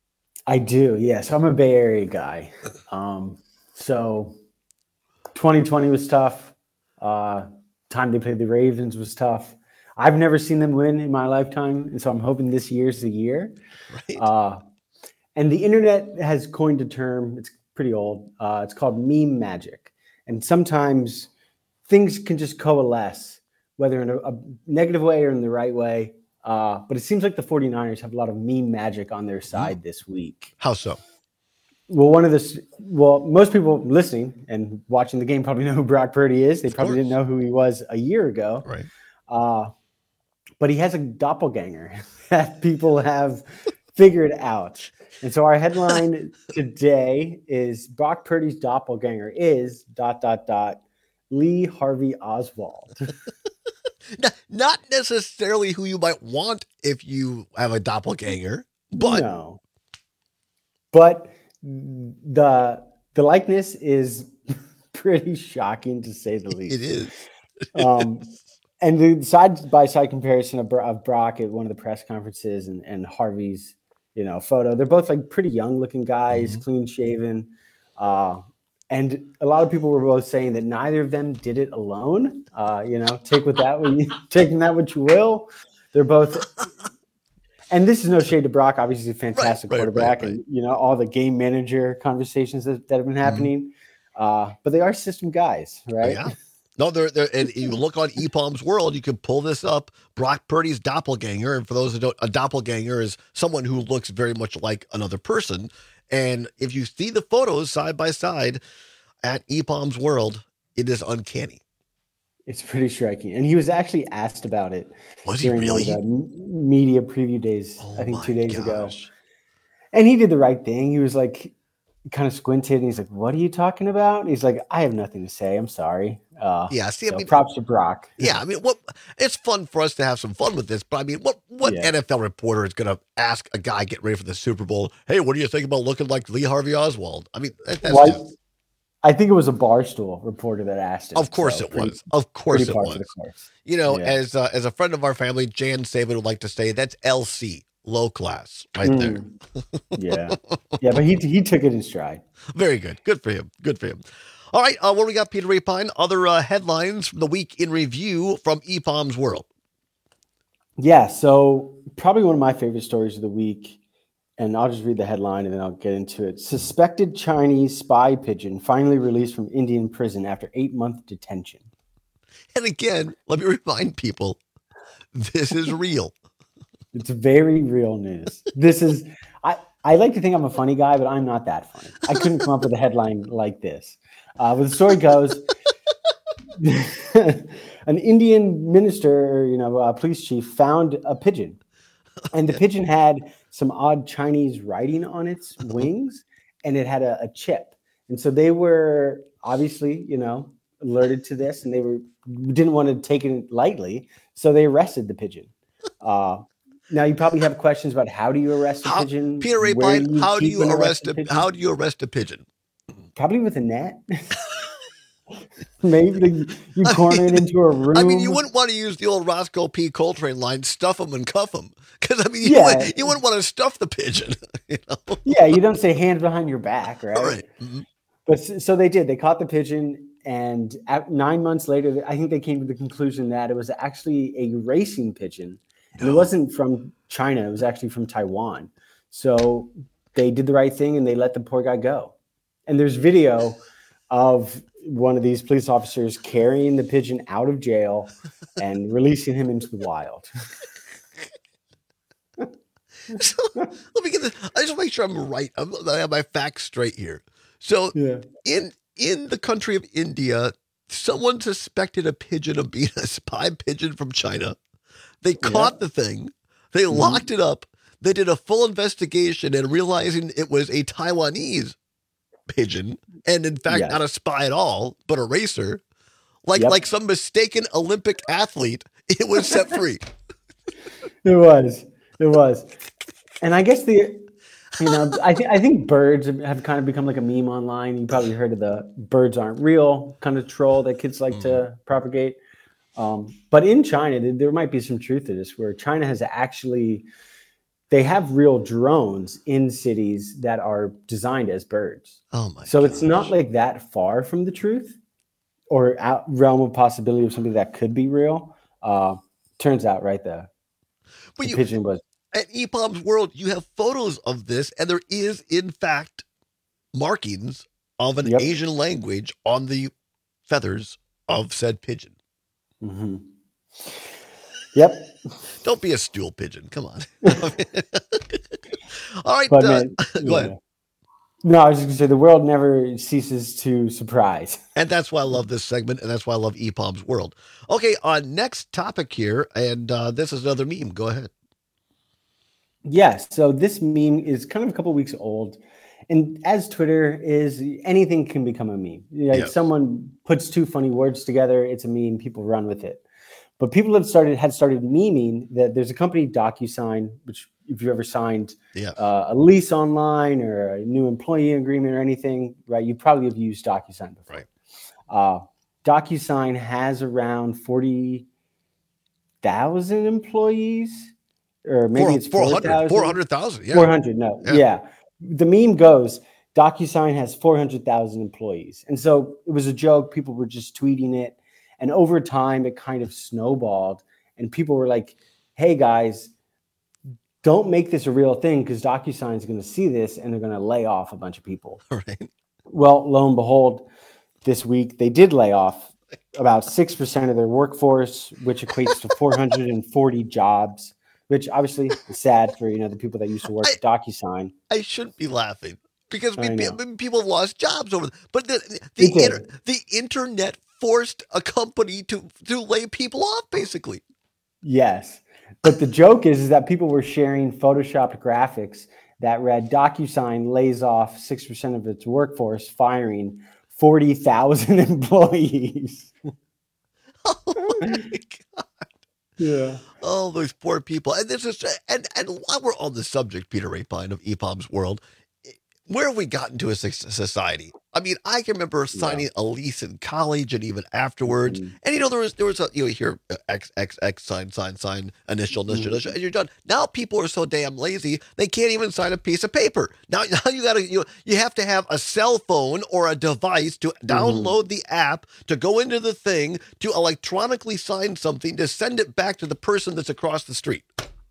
I do. Yes, I'm a Bay Area guy. Um, so twenty twenty was tough. Uh, time they played the Ravens was tough. I've never seen them win in my lifetime, and so I'm hoping this year's the year. Right. Uh, And the internet has coined a term, it's pretty old, uh, it's called meme magic. And sometimes things can just coalesce, whether in a, a negative way or in the right way. Uh, but it seems like the 49ers have a lot of meme magic on their side this week. How so? Well, one of the, well, most people listening and watching the game probably know who Brock Purdy is. They Of probably course. didn't know who he was a year ago. Right. Uh, but he has a doppelganger that people have figured out. And so our headline today is Brock Purdy's doppelganger is dot, dot, dot, Lee Harvey Oswald. Not, not necessarily who you might want if you have a doppelganger, but no. But the the likeness is pretty shocking to say the least. it is. Um, and the side by side comparison of, of Brock at one of the press conferences and, and Harvey's, you know, photo. They're both like pretty young looking guys, mm-hmm. clean shaven. Uh, and a lot of people were both saying that neither of them did it alone. Uh, you know, take with that what you taking that what you will. They're both, and this is no shade to Brock. Obviously, he's a fantastic right, right, quarterback, right, right. and you know all the game manager conversations that, that have been happening. Mm-hmm. Uh, but they are system guys, right? Yeah. No, they're, they're and you look on E P O M's World, you can pull this up. Brock Purdy's doppelganger, and for those who don't, a doppelganger is someone who looks very much like another person. And if you see the photos side by side at E P O M's World, it is uncanny. It's pretty striking. And he was actually asked about it Was he during really? one of the media preview days, Oh I think my two days ago. gosh. And he did the right thing. He was like, kind of squinted, and he's like, "What are you talking about?" And he's like, "I have nothing to say. I'm sorry." Uh, Yeah, see, I so mean- props to Brock. Yeah, I mean, what? It's fun for us to have some fun with this, but I mean, what? What Yeah. N F L reporter is going to ask a guy get ready for the Super Bowl? Hey, what do you think about looking like Lee Harvey Oswald? I mean, that, that's Well, just- I think it was a Barstool reporter that asked him. of course so it pretty- was. Of course pretty it par was. for the course. You know, Yeah. as uh, as a friend of our family, Jan Saban would like to say, that's L C, low class, right Mm. there. Yeah, yeah, but he he took it in stride. Very good. Good for him. Good for him. All right, uh, what do we got, Peter Rapine? Other uh, headlines from the week in review from E P O M's World. Yeah, so probably one of my favorite stories of the week, and I'll just read the headline and then I'll get into it. Suspected Chinese spy pigeon finally released from Indian prison after eight-month detention. And again, let me remind people, this is real. It's very real news. This is, I, I like to think I'm a funny guy, but I'm not that funny. I couldn't come up with a headline like this. Uh, but the story goes, an Indian minister, or, you know, a police chief found a pigeon, and the pigeon had some odd Chinese writing on its wings, and it had a, a chip. And so they were obviously, you know, alerted to this, and they were didn't want to take it lightly, so they arrested the pigeon. Uh, now you probably have questions about how do you arrest a how, pigeon? Peter Ray Where Pine, how do keep you and arrest a pigeon? how do you arrest a pigeon? Probably with a net. Maybe you, you corner it into a room. I mean, you wouldn't want to use the old Roscoe P. Coltrane line, stuff them and cuff them. Because, I mean, you, Yeah. would, you wouldn't want to stuff the pigeon. You know? Yeah, you don't say hands behind your back, right? Right. Mhm. But s- so they did. They caught the pigeon, and at nine months later, I think they came to the conclusion that it was actually a racing pigeon. And it wasn't from China. It was actually from Taiwan. So they did the right thing, and they let the poor guy go. And there's video of one of these police officers carrying the pigeon out of jail and releasing him into the wild. So, let me get this. I just want to make sure I'm right. I'm, I have my facts straight here. So, Yeah. in in the country of India, someone suspected a pigeon of being a spy pigeon from China. They caught the thing. They Mhm. locked it up. They did a full investigation and realizing it was a Taiwanese pigeon, and in fact, Yes. not a spy at all, but a racer, like Yep. like some mistaken Olympic athlete. It was set free. It was. It was. And I guess the, you know, I think I think birds have kind of become like a meme online. You probably heard of the birds aren't real kind of troll that kids like to propagate. Um, but in China, there- there might be some truth to this, where China has actually, they have real drones in cities that are designed as birds. Oh my! So it's not like that far from the truth, or out realm of possibility of something that could be real. Uh, turns out, right, the, But the you- pigeon was. At E P O M's World, you have photos of this, and there is, in fact, markings of an Yep. Asian language on the feathers of said pigeon. Mm-hmm. Yep. Don't be a stool pigeon. Come on. All right. But uh, man, go yeah. ahead. No, I was just gonna say the world never ceases to surprise. And that's why I love this segment, and that's why I love E P O M's World. Okay, uh, next topic here, and uh, this is another meme. Go ahead. Yes. So this meme is kind of a couple weeks old. And as Twitter is, anything can become a meme. Like Yeah. someone puts two funny words together, it's a meme, people run with it. But people have started had started memeing that there's a company, DocuSign, which if you ever signed Yeah. uh, a lease online or a new employee agreement or anything, right? You probably have used DocuSign before. Right. Uh, DocuSign has around forty thousand employees, or maybe Four- it's four hundred, four thousand. four hundred thousand, yeah. four hundred, no. Yeah. Yeah. The meme goes, DocuSign has four hundred thousand employees. And so it was a joke. People were just tweeting it. And over time, it kind of snowballed. And people were like, hey, guys, don't make this a real thing, because DocuSign is going to see this and they're going to lay off a bunch of people. Right. Well, lo and behold, this week they did lay off about six percent of their workforce, which equates to four hundred forty jobs, which obviously is sad for, you know, the people that used to work at DocuSign. I shouldn't be laughing because we, I know. pe- people have lost jobs over. But the They the, did. inter, the internet forced a company to to lay people off, basically. Yes. But the joke is, is that people were sharing photoshopped graphics that read DocuSign lays off six percent of its workforce, firing forty thousand employees. Oh my God. Yeah. Oh, those poor people. And this is and and while we're on the subject, Peter Ray Pine of E P O M's World, where have we gotten to as a society? I mean, I can remember signing a lease in college and even afterwards. Mm-hmm. And you know, there was there was a you know, hear uh, X X X sign sign sign initial initial Mm-hmm. initial, and you're done. Now people are so damn lazy they can't even sign a piece of paper. Now, now you gotta you you have to have a cell phone or a device to download the app to go into the thing to electronically sign something to send it back to the person that's across the street.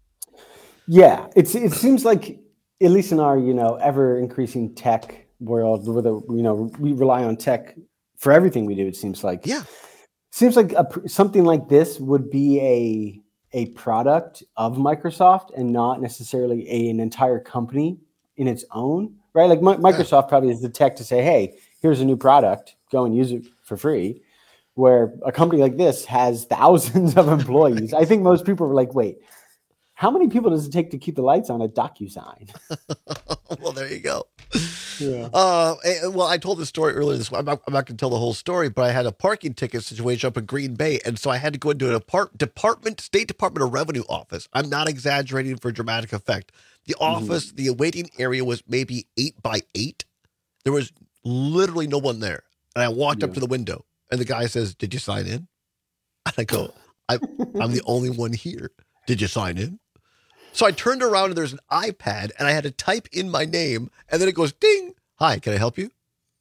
Yeah. It's it seems like, at least in our, you know, ever increasing tech world, where the, you know, we rely on tech for everything we do, it seems like. Yeah. Seems like a, pr- something like this would be a a product of Microsoft and not necessarily a, an entire company in its own, right? Like Mi- Microsoft probably has the tech to say, hey, here's a new product, go and use it for free. Where a company like this has thousands of employees. I think most people were like, wait, how many people does it take to keep the lights on at DocuSign? Well, there you go. Yeah. Uh, and- well, I told this story earlier this week. I'm not, I'm not going to tell the whole story, but I had a parking ticket situation up in Green Bay, and so I had to go into an apart- department, State Department of Revenue office. I'm not exaggerating for dramatic effect. The office, the waiting area was maybe eight by eight. There was literally no one there. And I walked up to the window, and the guy says, "Did you sign in?" And I go, I, I'm the only one here. "Did you sign in?" So I turned around, and there's an iPad, and I had to type in my name, and then it goes, ding. "Hi, can I help you?"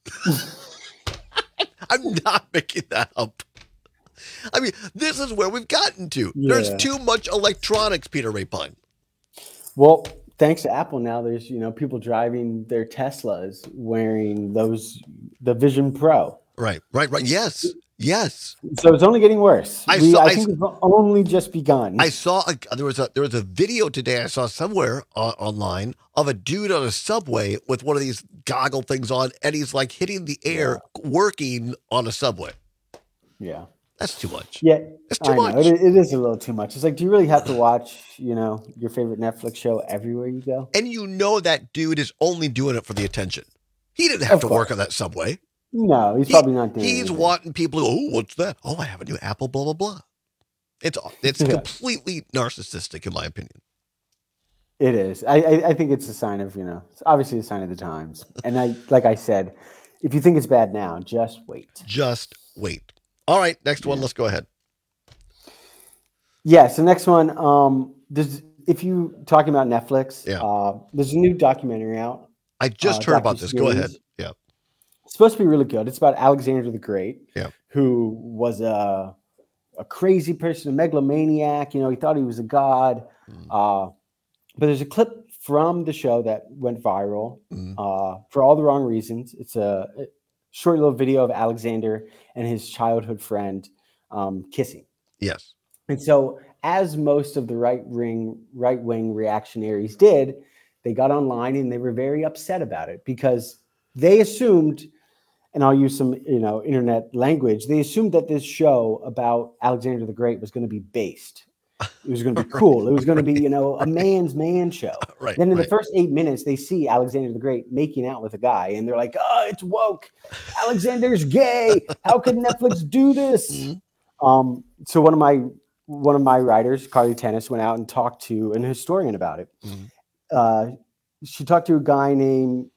I'm not making that up. I mean, this is where we've gotten to. Yeah. There's too much electronics, Peter Rapine. Well, thanks to Apple now, there's, you know, people driving their Teslas wearing those, the Vision Pro. Right, right, right. Yes, yes. So it's only getting worse. I we, saw- I I think s- it's only just begun. I saw a, there was a there was a video today I saw somewhere uh, online of a dude on a subway with one of these goggle things on, and he's like hitting the air, working on a subway. Yeah. That's too much. Yeah, That's too I know. much. It, it is a little too much. It's like, do you really have to watch, you know, your favorite Netflix show everywhere you go? And you know that dude is only doing it for the attention. He didn't have Of to course. work on that subway. No, he's He- probably not doing He's anything. wanting people to go, "Oh, what's that? Oh, I have a new Apple, blah, blah, blah." It's it's Yeah. completely narcissistic, in my opinion. It is. I, I I think it's a sign of, you know, it's obviously a sign of the times. And I, like I said, if you think it's bad now, just wait. Just wait. All right, next one. Let's go ahead. Yeah. So next one, um, there's if you talking about Netflix, Yeah. uh, there's a new documentary out. I just uh, heard about this. Go docuseries. ahead. Yeah. It's supposed to be really good. It's about Alexander the Great, Yeah. who was a a crazy person, a megalomaniac. You know, he thought he was a god. Mm. Uh, but there's a clip from the show that went viral Mm. uh, for all the wrong reasons. It's a, a short little video of Alexander and his childhood friend um, kissing. Yes. And so, as most of the right wing right wing reactionaries did, they got online and they were very upset about it because they assumed, and I'll use some you know internet language, they assumed that this show about Alexander the Great was going to be based. It was going to be cool. It was going to be you know a man's man show. Right, Then in right. the first eight minutes, they see Alexander the Great making out with a guy, and they're like, "Oh, it's woke. Alexander's gay. How could Netflix do this?" Mm-hmm. Um, so one of my one of my writers, Carly Tennis, went out and talked to an historian about it. Mm-hmm. Uh, she talked to a guy named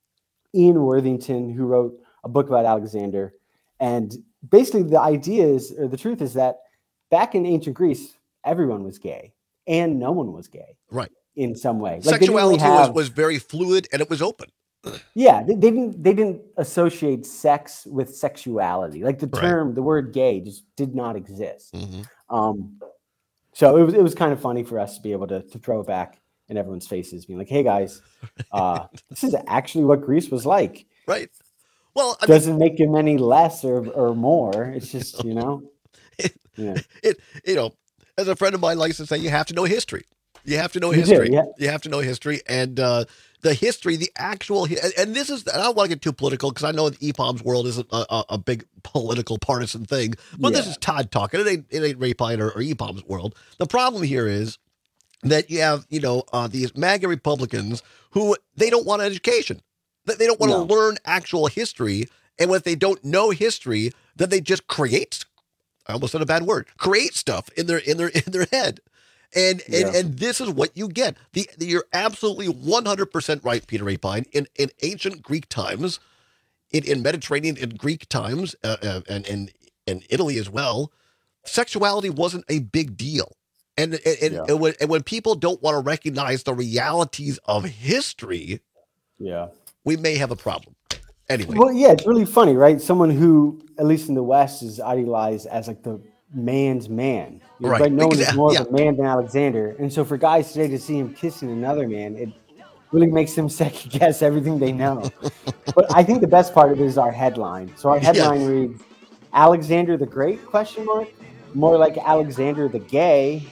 Ian Worthington who wrote a book about Alexander, and basically the idea is, or the truth is that back in ancient Greece, everyone was gay, and no one was gay, Right. in some way. Like, they didn't really Sexuality was, have- was very fluid and it was open. yeah, they, they didn't they didn't associate sex with sexuality. Like the Right. term, the word gay just did not exist. Mhm. Um, so it was it was kind of funny for us to be able to to throw it back in everyone's faces, being like, "Hey guys, uh, this is actually what Greece was like." Right. Well, I Doesn't make him any less or or more. It's just you know, yeah. It, you know, as a friend of mine likes to say, you have to know history. You have to know You do, history. yeah. You have to know history, and uh, the history, the actual, hi- and, and this is. And I don't want to get too political because I know the E P O M's world isn't a, a, a big political partisan thing. But this Yeah. is Todd talking. It ain't it ain't Ray Pine or, or E P O M's world. The problem here is that you have you know uh, these MAGA Republicans who they don't want education. They they don't want No. to learn actual history, and when they don't know history, then they just create. I almost said a bad word. Create stuff in their in their in their head, and and, Yeah. and this is what you get. The, the you're absolutely one hundred percent right, Peter Rapine. In in ancient Greek times, in, in Mediterranean and Greek times, uh, uh, and and and Italy as well, sexuality wasn't a big deal. And and, and, Yeah. and when and when people don't want to recognize the realities of history, yeah. we may have a problem. Anyway, Well, yeah, it's really funny, right? Someone who, at least in the West, is idealized as like the man's man. You know, Right. right? No one is Exact- more yeah. of a man than Alexander. And so for guys today to see him kissing another man, it really makes them second guess everything they know. But I think the best part of it is our headline. So our headline Yes. reads, Alexander the Great, question mark? More like Alexander the Gay.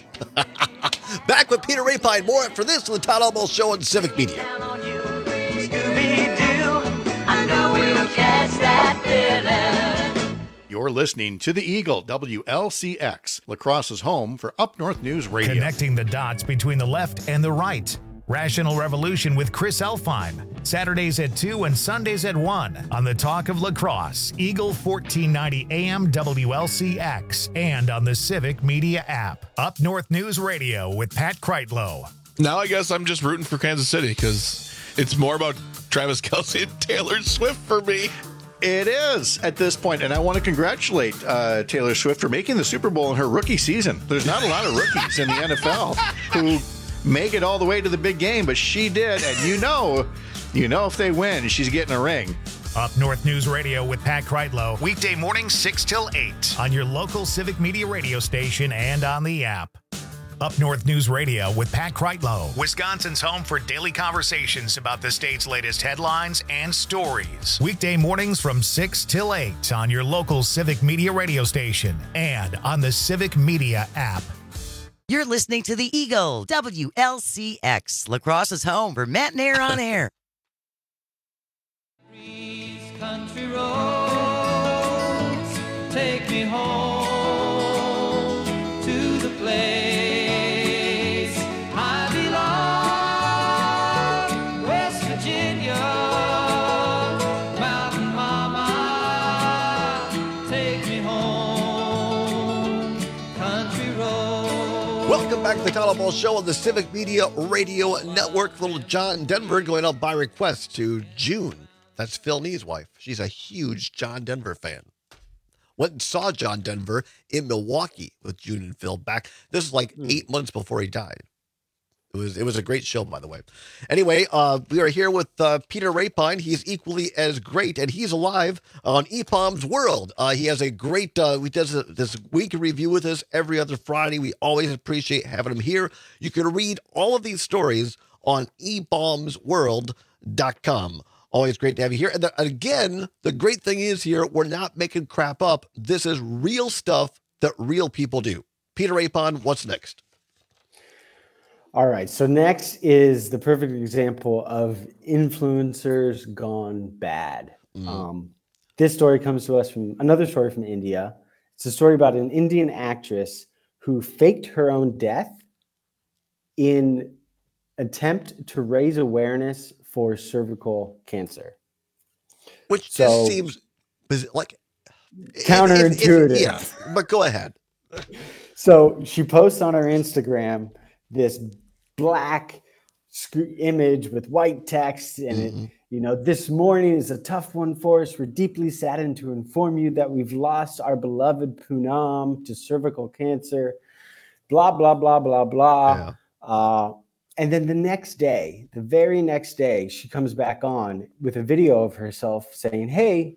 back with Peter Rapine. More after this on the Todd Almost Show on Civic Media. I know we'll catch that feeling. You're listening to the Eagle, W L C X, La Crosse's home for Up North News Radio. Connecting the dots between the left and the right. Rational Revolution with Chris Elfine, Saturdays at two and Sundays at one on the Talk of Lacrosse, Eagle fourteen ninety A M W L C X, and on the Civic Media app. Up North News Radio with Pat Kreitlow. Now I guess I'm just rooting for Kansas City because it's more about Travis Kelce and Taylor Swift for me. It is at this point, and I want to congratulate uh, Taylor Swift for making the Super Bowl in her rookie season. There's not a lot of rookies in the N F L who make it all the way to the big game, but she did, and you know, you know if they win, she's getting a ring. Up North News Radio with Pat Kreitlow, weekday mornings six till eight on your local Civic Media radio station and on the app. Up North News Radio with Pat Kreitlow, Wisconsin's home for daily conversations about the state's latest headlines and stories. Weekday mornings from six till eight on your local Civic Media radio station and on the Civic Media app. You're listening to the Eagle, W L C X, Lacrosse's home for Matt and Air on air. Country roads, take me home to the place I belong, West Virginia, Mountain Mama, take me home, country roads. Welcome back to the Cotton Ball Show on the Civic Media Radio Network. Little John Denver going out by request to June. That's Phil Nee's wife. She's a huge John Denver fan. Went and saw John Denver in Milwaukee with June and Phil back. This is like mm. eight months before he died. It was it was a great show, by the way. Anyway, uh, we are here with uh, Peter Rapine. He's equally as great, and he's alive on E P O M's World. Uh, he has a great, uh, he does a, this week in review with us every other Friday. We always appreciate having him here. You can read all of these stories on e bombs world dot com. Always great to have you here. And, the, and again, the great thing is here, we're not making crap up. This is real stuff that real people do. Peter Rapine, what's next? All right. So next is the perfect example of influencers gone bad. Mm. Um, this story comes to us from another story from India. It's a story about an Indian actress who faked her own death in attempt to raise awareness for cervical cancer. Which so, just seems like counterintuitive. If, if, yeah, but go ahead. So she posts on her Instagram this black sc- image with white text, and mm-hmm. it, you know, this morning is a tough one for us. We're deeply saddened to inform you that we've lost our beloved Poonam to cervical cancer. Blah blah blah blah blah. Yeah. Uh, And then the next day, the very next day, she comes back on with a video of herself saying, "Hey,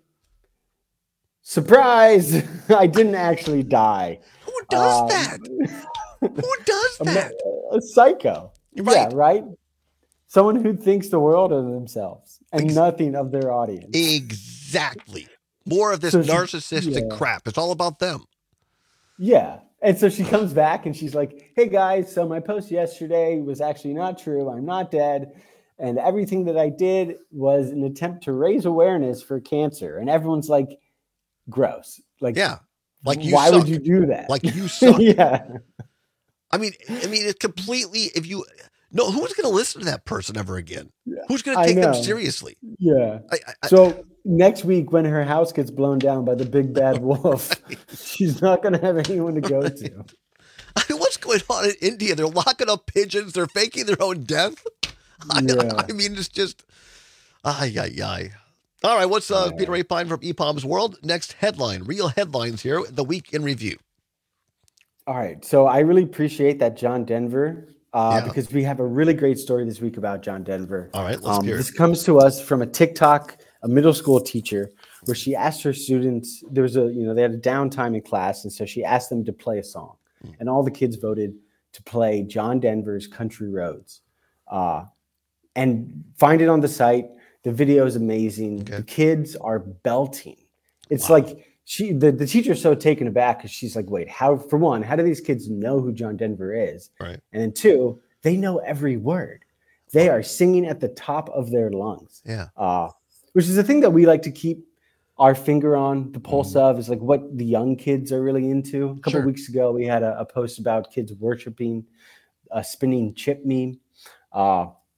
surprise, I didn't actually die." Who does um, that? Who does that? A, a psycho. Right. Yeah, right? Someone who thinks the world of themselves and Ex- nothing of their audience. Exactly. More of this so narcissistic she, yeah. crap. It's all about them. Yeah. And so she comes back and she's like, "Hey guys, so my post yesterday was actually not true. I'm not dead. And everything that I did was an attempt to raise awareness for cancer." And everyone's like, gross. Like, yeah. Like you why suck. would you do that? Like you suck. Yeah. I mean, I mean, it's completely, if you, no, who's going to listen to that person ever again? Yeah. Who's going to take them seriously? Yeah. I, I, so next week, when her house gets blown down by the big bad wolf, she's not going to have anyone to go to. I mean, what's going on in India? They're locking up pigeons. They're faking their own death. I, yeah. I, I mean, it's just, ay, ay, ay. All right, what's uh, yeah. Peter Rapine from E P O M's World? Next headline, real headlines here, the week in review. All right, so I really appreciate that John Denver, uh, Yeah. because we have a really great story this week about John Denver. All right, let's Um, hear it. this comes to us from a TikTok, a middle school teacher, where she asked her students, there was a, you know, they had a downtime in class, and so she asked them to play a song. And all the kids voted to play John Denver's Country Roads. Uh, and find it on the site. The video is amazing. The kids are belting. It's like she, the, the teacher's so taken aback because she's like, wait, how, for one, how do these kids know who John Denver is? Right. And then two, they know every word. They are singing at the top of their lungs. Yeah. Uh, which is the thing that we like to keep our finger on the pulse of, is like what the young kids are really into. A couple Sure. of weeks ago, we had a, a post about kids worshiping a spinning chip meme. Uh,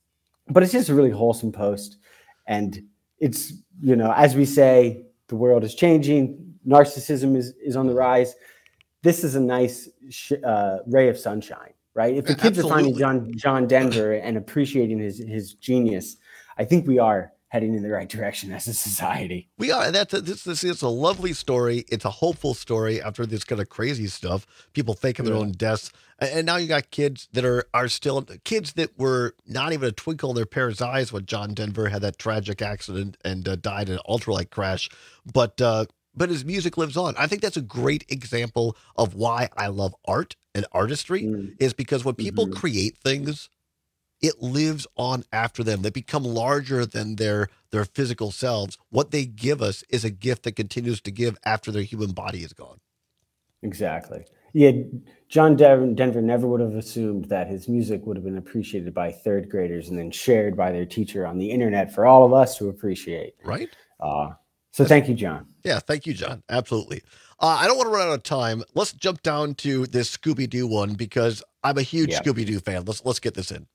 but it's just a really wholesome post. And it's, you know, as we say, the world is changing. Narcissism is, is on the rise. This is a nice sh- uh, ray of sunshine, right? If the kids Absolutely. are finding John John Denver and appreciating his his genius, I think we are heading in the right direction as a society. We are. That's a, this, this is a lovely story. It's a hopeful story after this kind of crazy stuff. People faking their yeah. own deaths. And now you got kids that are, are still kids that were not even a twinkle in their parents' eyes when John Denver had that tragic accident and uh, died in an ultralight crash. But, uh, but his music lives on. I think that's a great example of why I love art and artistry mm. is because when people mm-hmm. create things, it lives on after them. They become larger than their their physical selves. What they give us is a gift that continues to give after their human body is gone. Exactly. Yeah, John Denver never would have assumed that his music would have been appreciated by third graders and then shared by their teacher on the internet for all of us to appreciate. Right. Uh, so thank you, John. Yeah, thank you, John. Absolutely. Uh, I don't want to run out of time. Let's jump down to this Scooby-Doo one because I'm a huge yeah. Scooby-Doo fan. Let's let's get this in.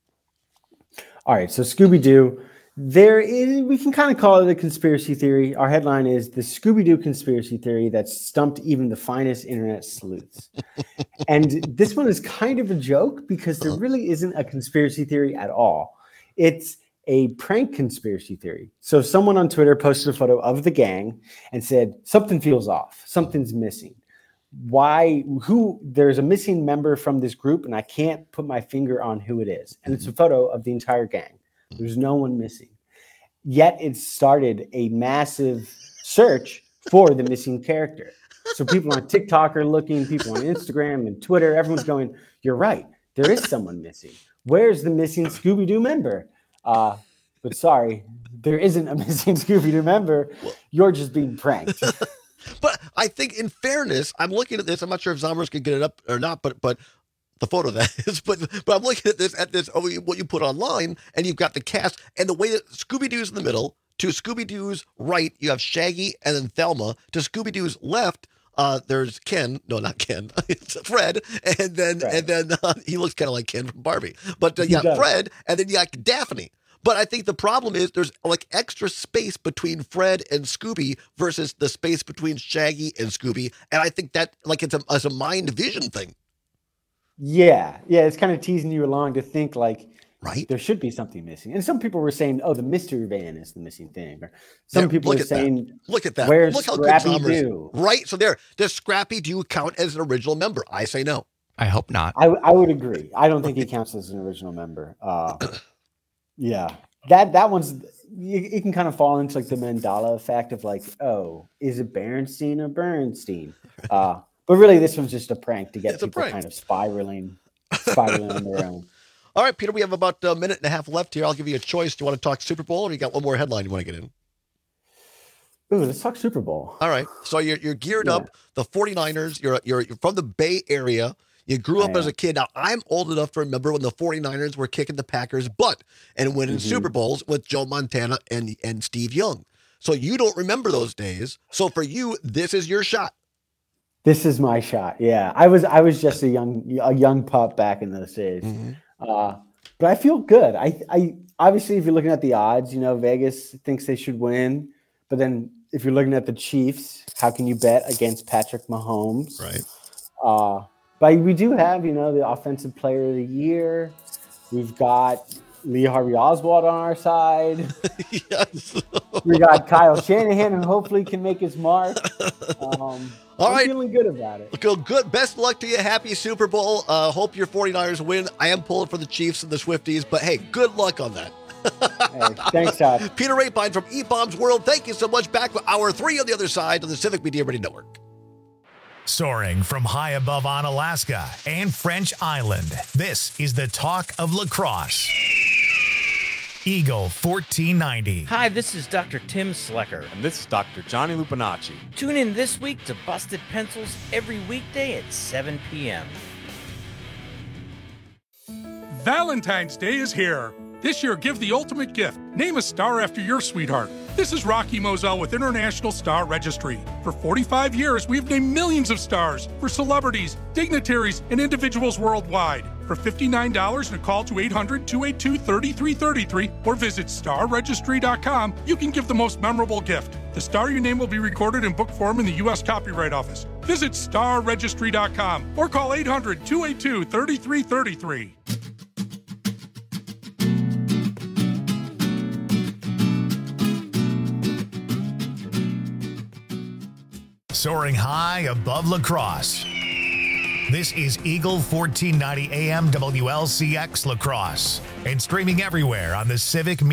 All right, so Scooby-Doo, there is, we can kind of call it a conspiracy theory. Our headline is the Scooby-Doo conspiracy theory that stumped even the finest internet sleuths. And this one is kind of a joke because there really isn't a conspiracy theory at all. It's a prank conspiracy theory. So someone on Twitter posted a photo of the gang and said, something feels off, something's missing. Why, who, there's a missing member from this group and I can't put my finger on who it is. And it's a photo of the entire gang. There's no one missing. Yet it started a massive search for the missing character. So people on TikTok are looking, people on Instagram and Twitter, everyone's going, you're right, there is someone missing. Where's the missing Scooby-Doo member? Uh, but sorry, there isn't a missing Scooby-Doo member. You're just being pranked. But I think in fairness, I'm looking at this. I'm not sure if Zombers can get it up or not, but but the photo that is, but but I'm looking at this at this oh, what you put online, and you've got the cast and the way that Scooby-Doo's in the middle. To Scooby-Doo's right, you have Shaggy and then Thelma. To Scooby-Doo's left, uh, there's Ken. No, not Ken. It's Fred, and then Fred. and then uh, he looks kind of like Ken from Barbie. But uh, you got Fred, and then you got Daphne. But I think the problem is there's like extra space between Fred and Scooby versus the space between Shaggy and Scooby. And I think that like it's a, as a mind vision thing. Yeah. Yeah. It's kind of teasing you along to think like, right, there should be something missing. And some people were saying, oh, the mystery van is the missing thing. Or some there, people are saying, that. look at that. Where's look how Scrappy-Doo? Right. So there, does Scrappy-Doo count as an original member? I say no. I hope not. I, I would agree. I don't think he counts as an original member. Uh, Yeah, that that one's it, it can kind of fall into like the Mandela effect of like, oh, is it Berenstein or Bernstein? Uh, but really, this one's just a prank to get it's people kind of spiraling, spiraling on their own. All right, Peter, we have about a minute and a half left here. I'll give you a choice. Do you want to talk Super Bowl, or you got one more headline you want to get in? Ooh, let's talk Super Bowl. All right, so you're you're geared yeah. up. The 49ers. You're you're you're from the Bay Area. You grew up as a kid. Now, I'm old enough to remember when the 49ers were kicking the Packers' butt and winning mm-hmm. Super Bowls with Joe Montana and, and Steve Young. So you don't remember those days. So for you, this is your shot. This is my shot. Yeah, I was I was just a young a young pup back in those days. Mm-hmm. Uh, but I feel good. I I obviously, if you're looking at the odds, you know, Vegas thinks they should win. But then if you're looking at the Chiefs, how can you bet against Patrick Mahomes? Right. Uh, But we do have, you know, the offensive player of the year. We've got Lee Harvey Oswald on our side. Yes. We got Kyle Shanahan, who hopefully can make his mark. Um, All I'm right. feeling good about it. Good, good. Best luck to you. Happy Super Bowl. Uh, hope your 49ers win. I am pulling for the Chiefs and the Swifties, but hey, good luck on that. Hey, thanks, Todd. Peter Rapine from E-Bombs World. Thank you so much. Back with hour three on the other side of the Civic Media Radio Network. Soaring from high above on Alaska and French Island, this is the talk of lacrosse. Eagle fourteen ninety. Hi, this is Doctor Tim Slecker. And this is Doctor Johnny Lupinacci. Tune in this week to Busted Pencils every weekday at seven p.m. Valentine's Day is here. This year, give the ultimate gift. Name a star after your sweetheart. This is Rocky Moselle with International Star Registry. For forty-five years, we've named millions of stars for celebrities, dignitaries, and individuals worldwide. For fifty-nine dollars and a call to eight hundred, two eight two, three three three three or visit star registry dot com, you can give the most memorable gift. The star your name will be recorded in book form in the U S Copyright Office. Visit star registry dot com or call eight hundred, two eight two, three three three three. Soaring high above La Crosse. This is Eagle fourteen ninety A M W L C X La Crosse and streaming everywhere on the Civic Media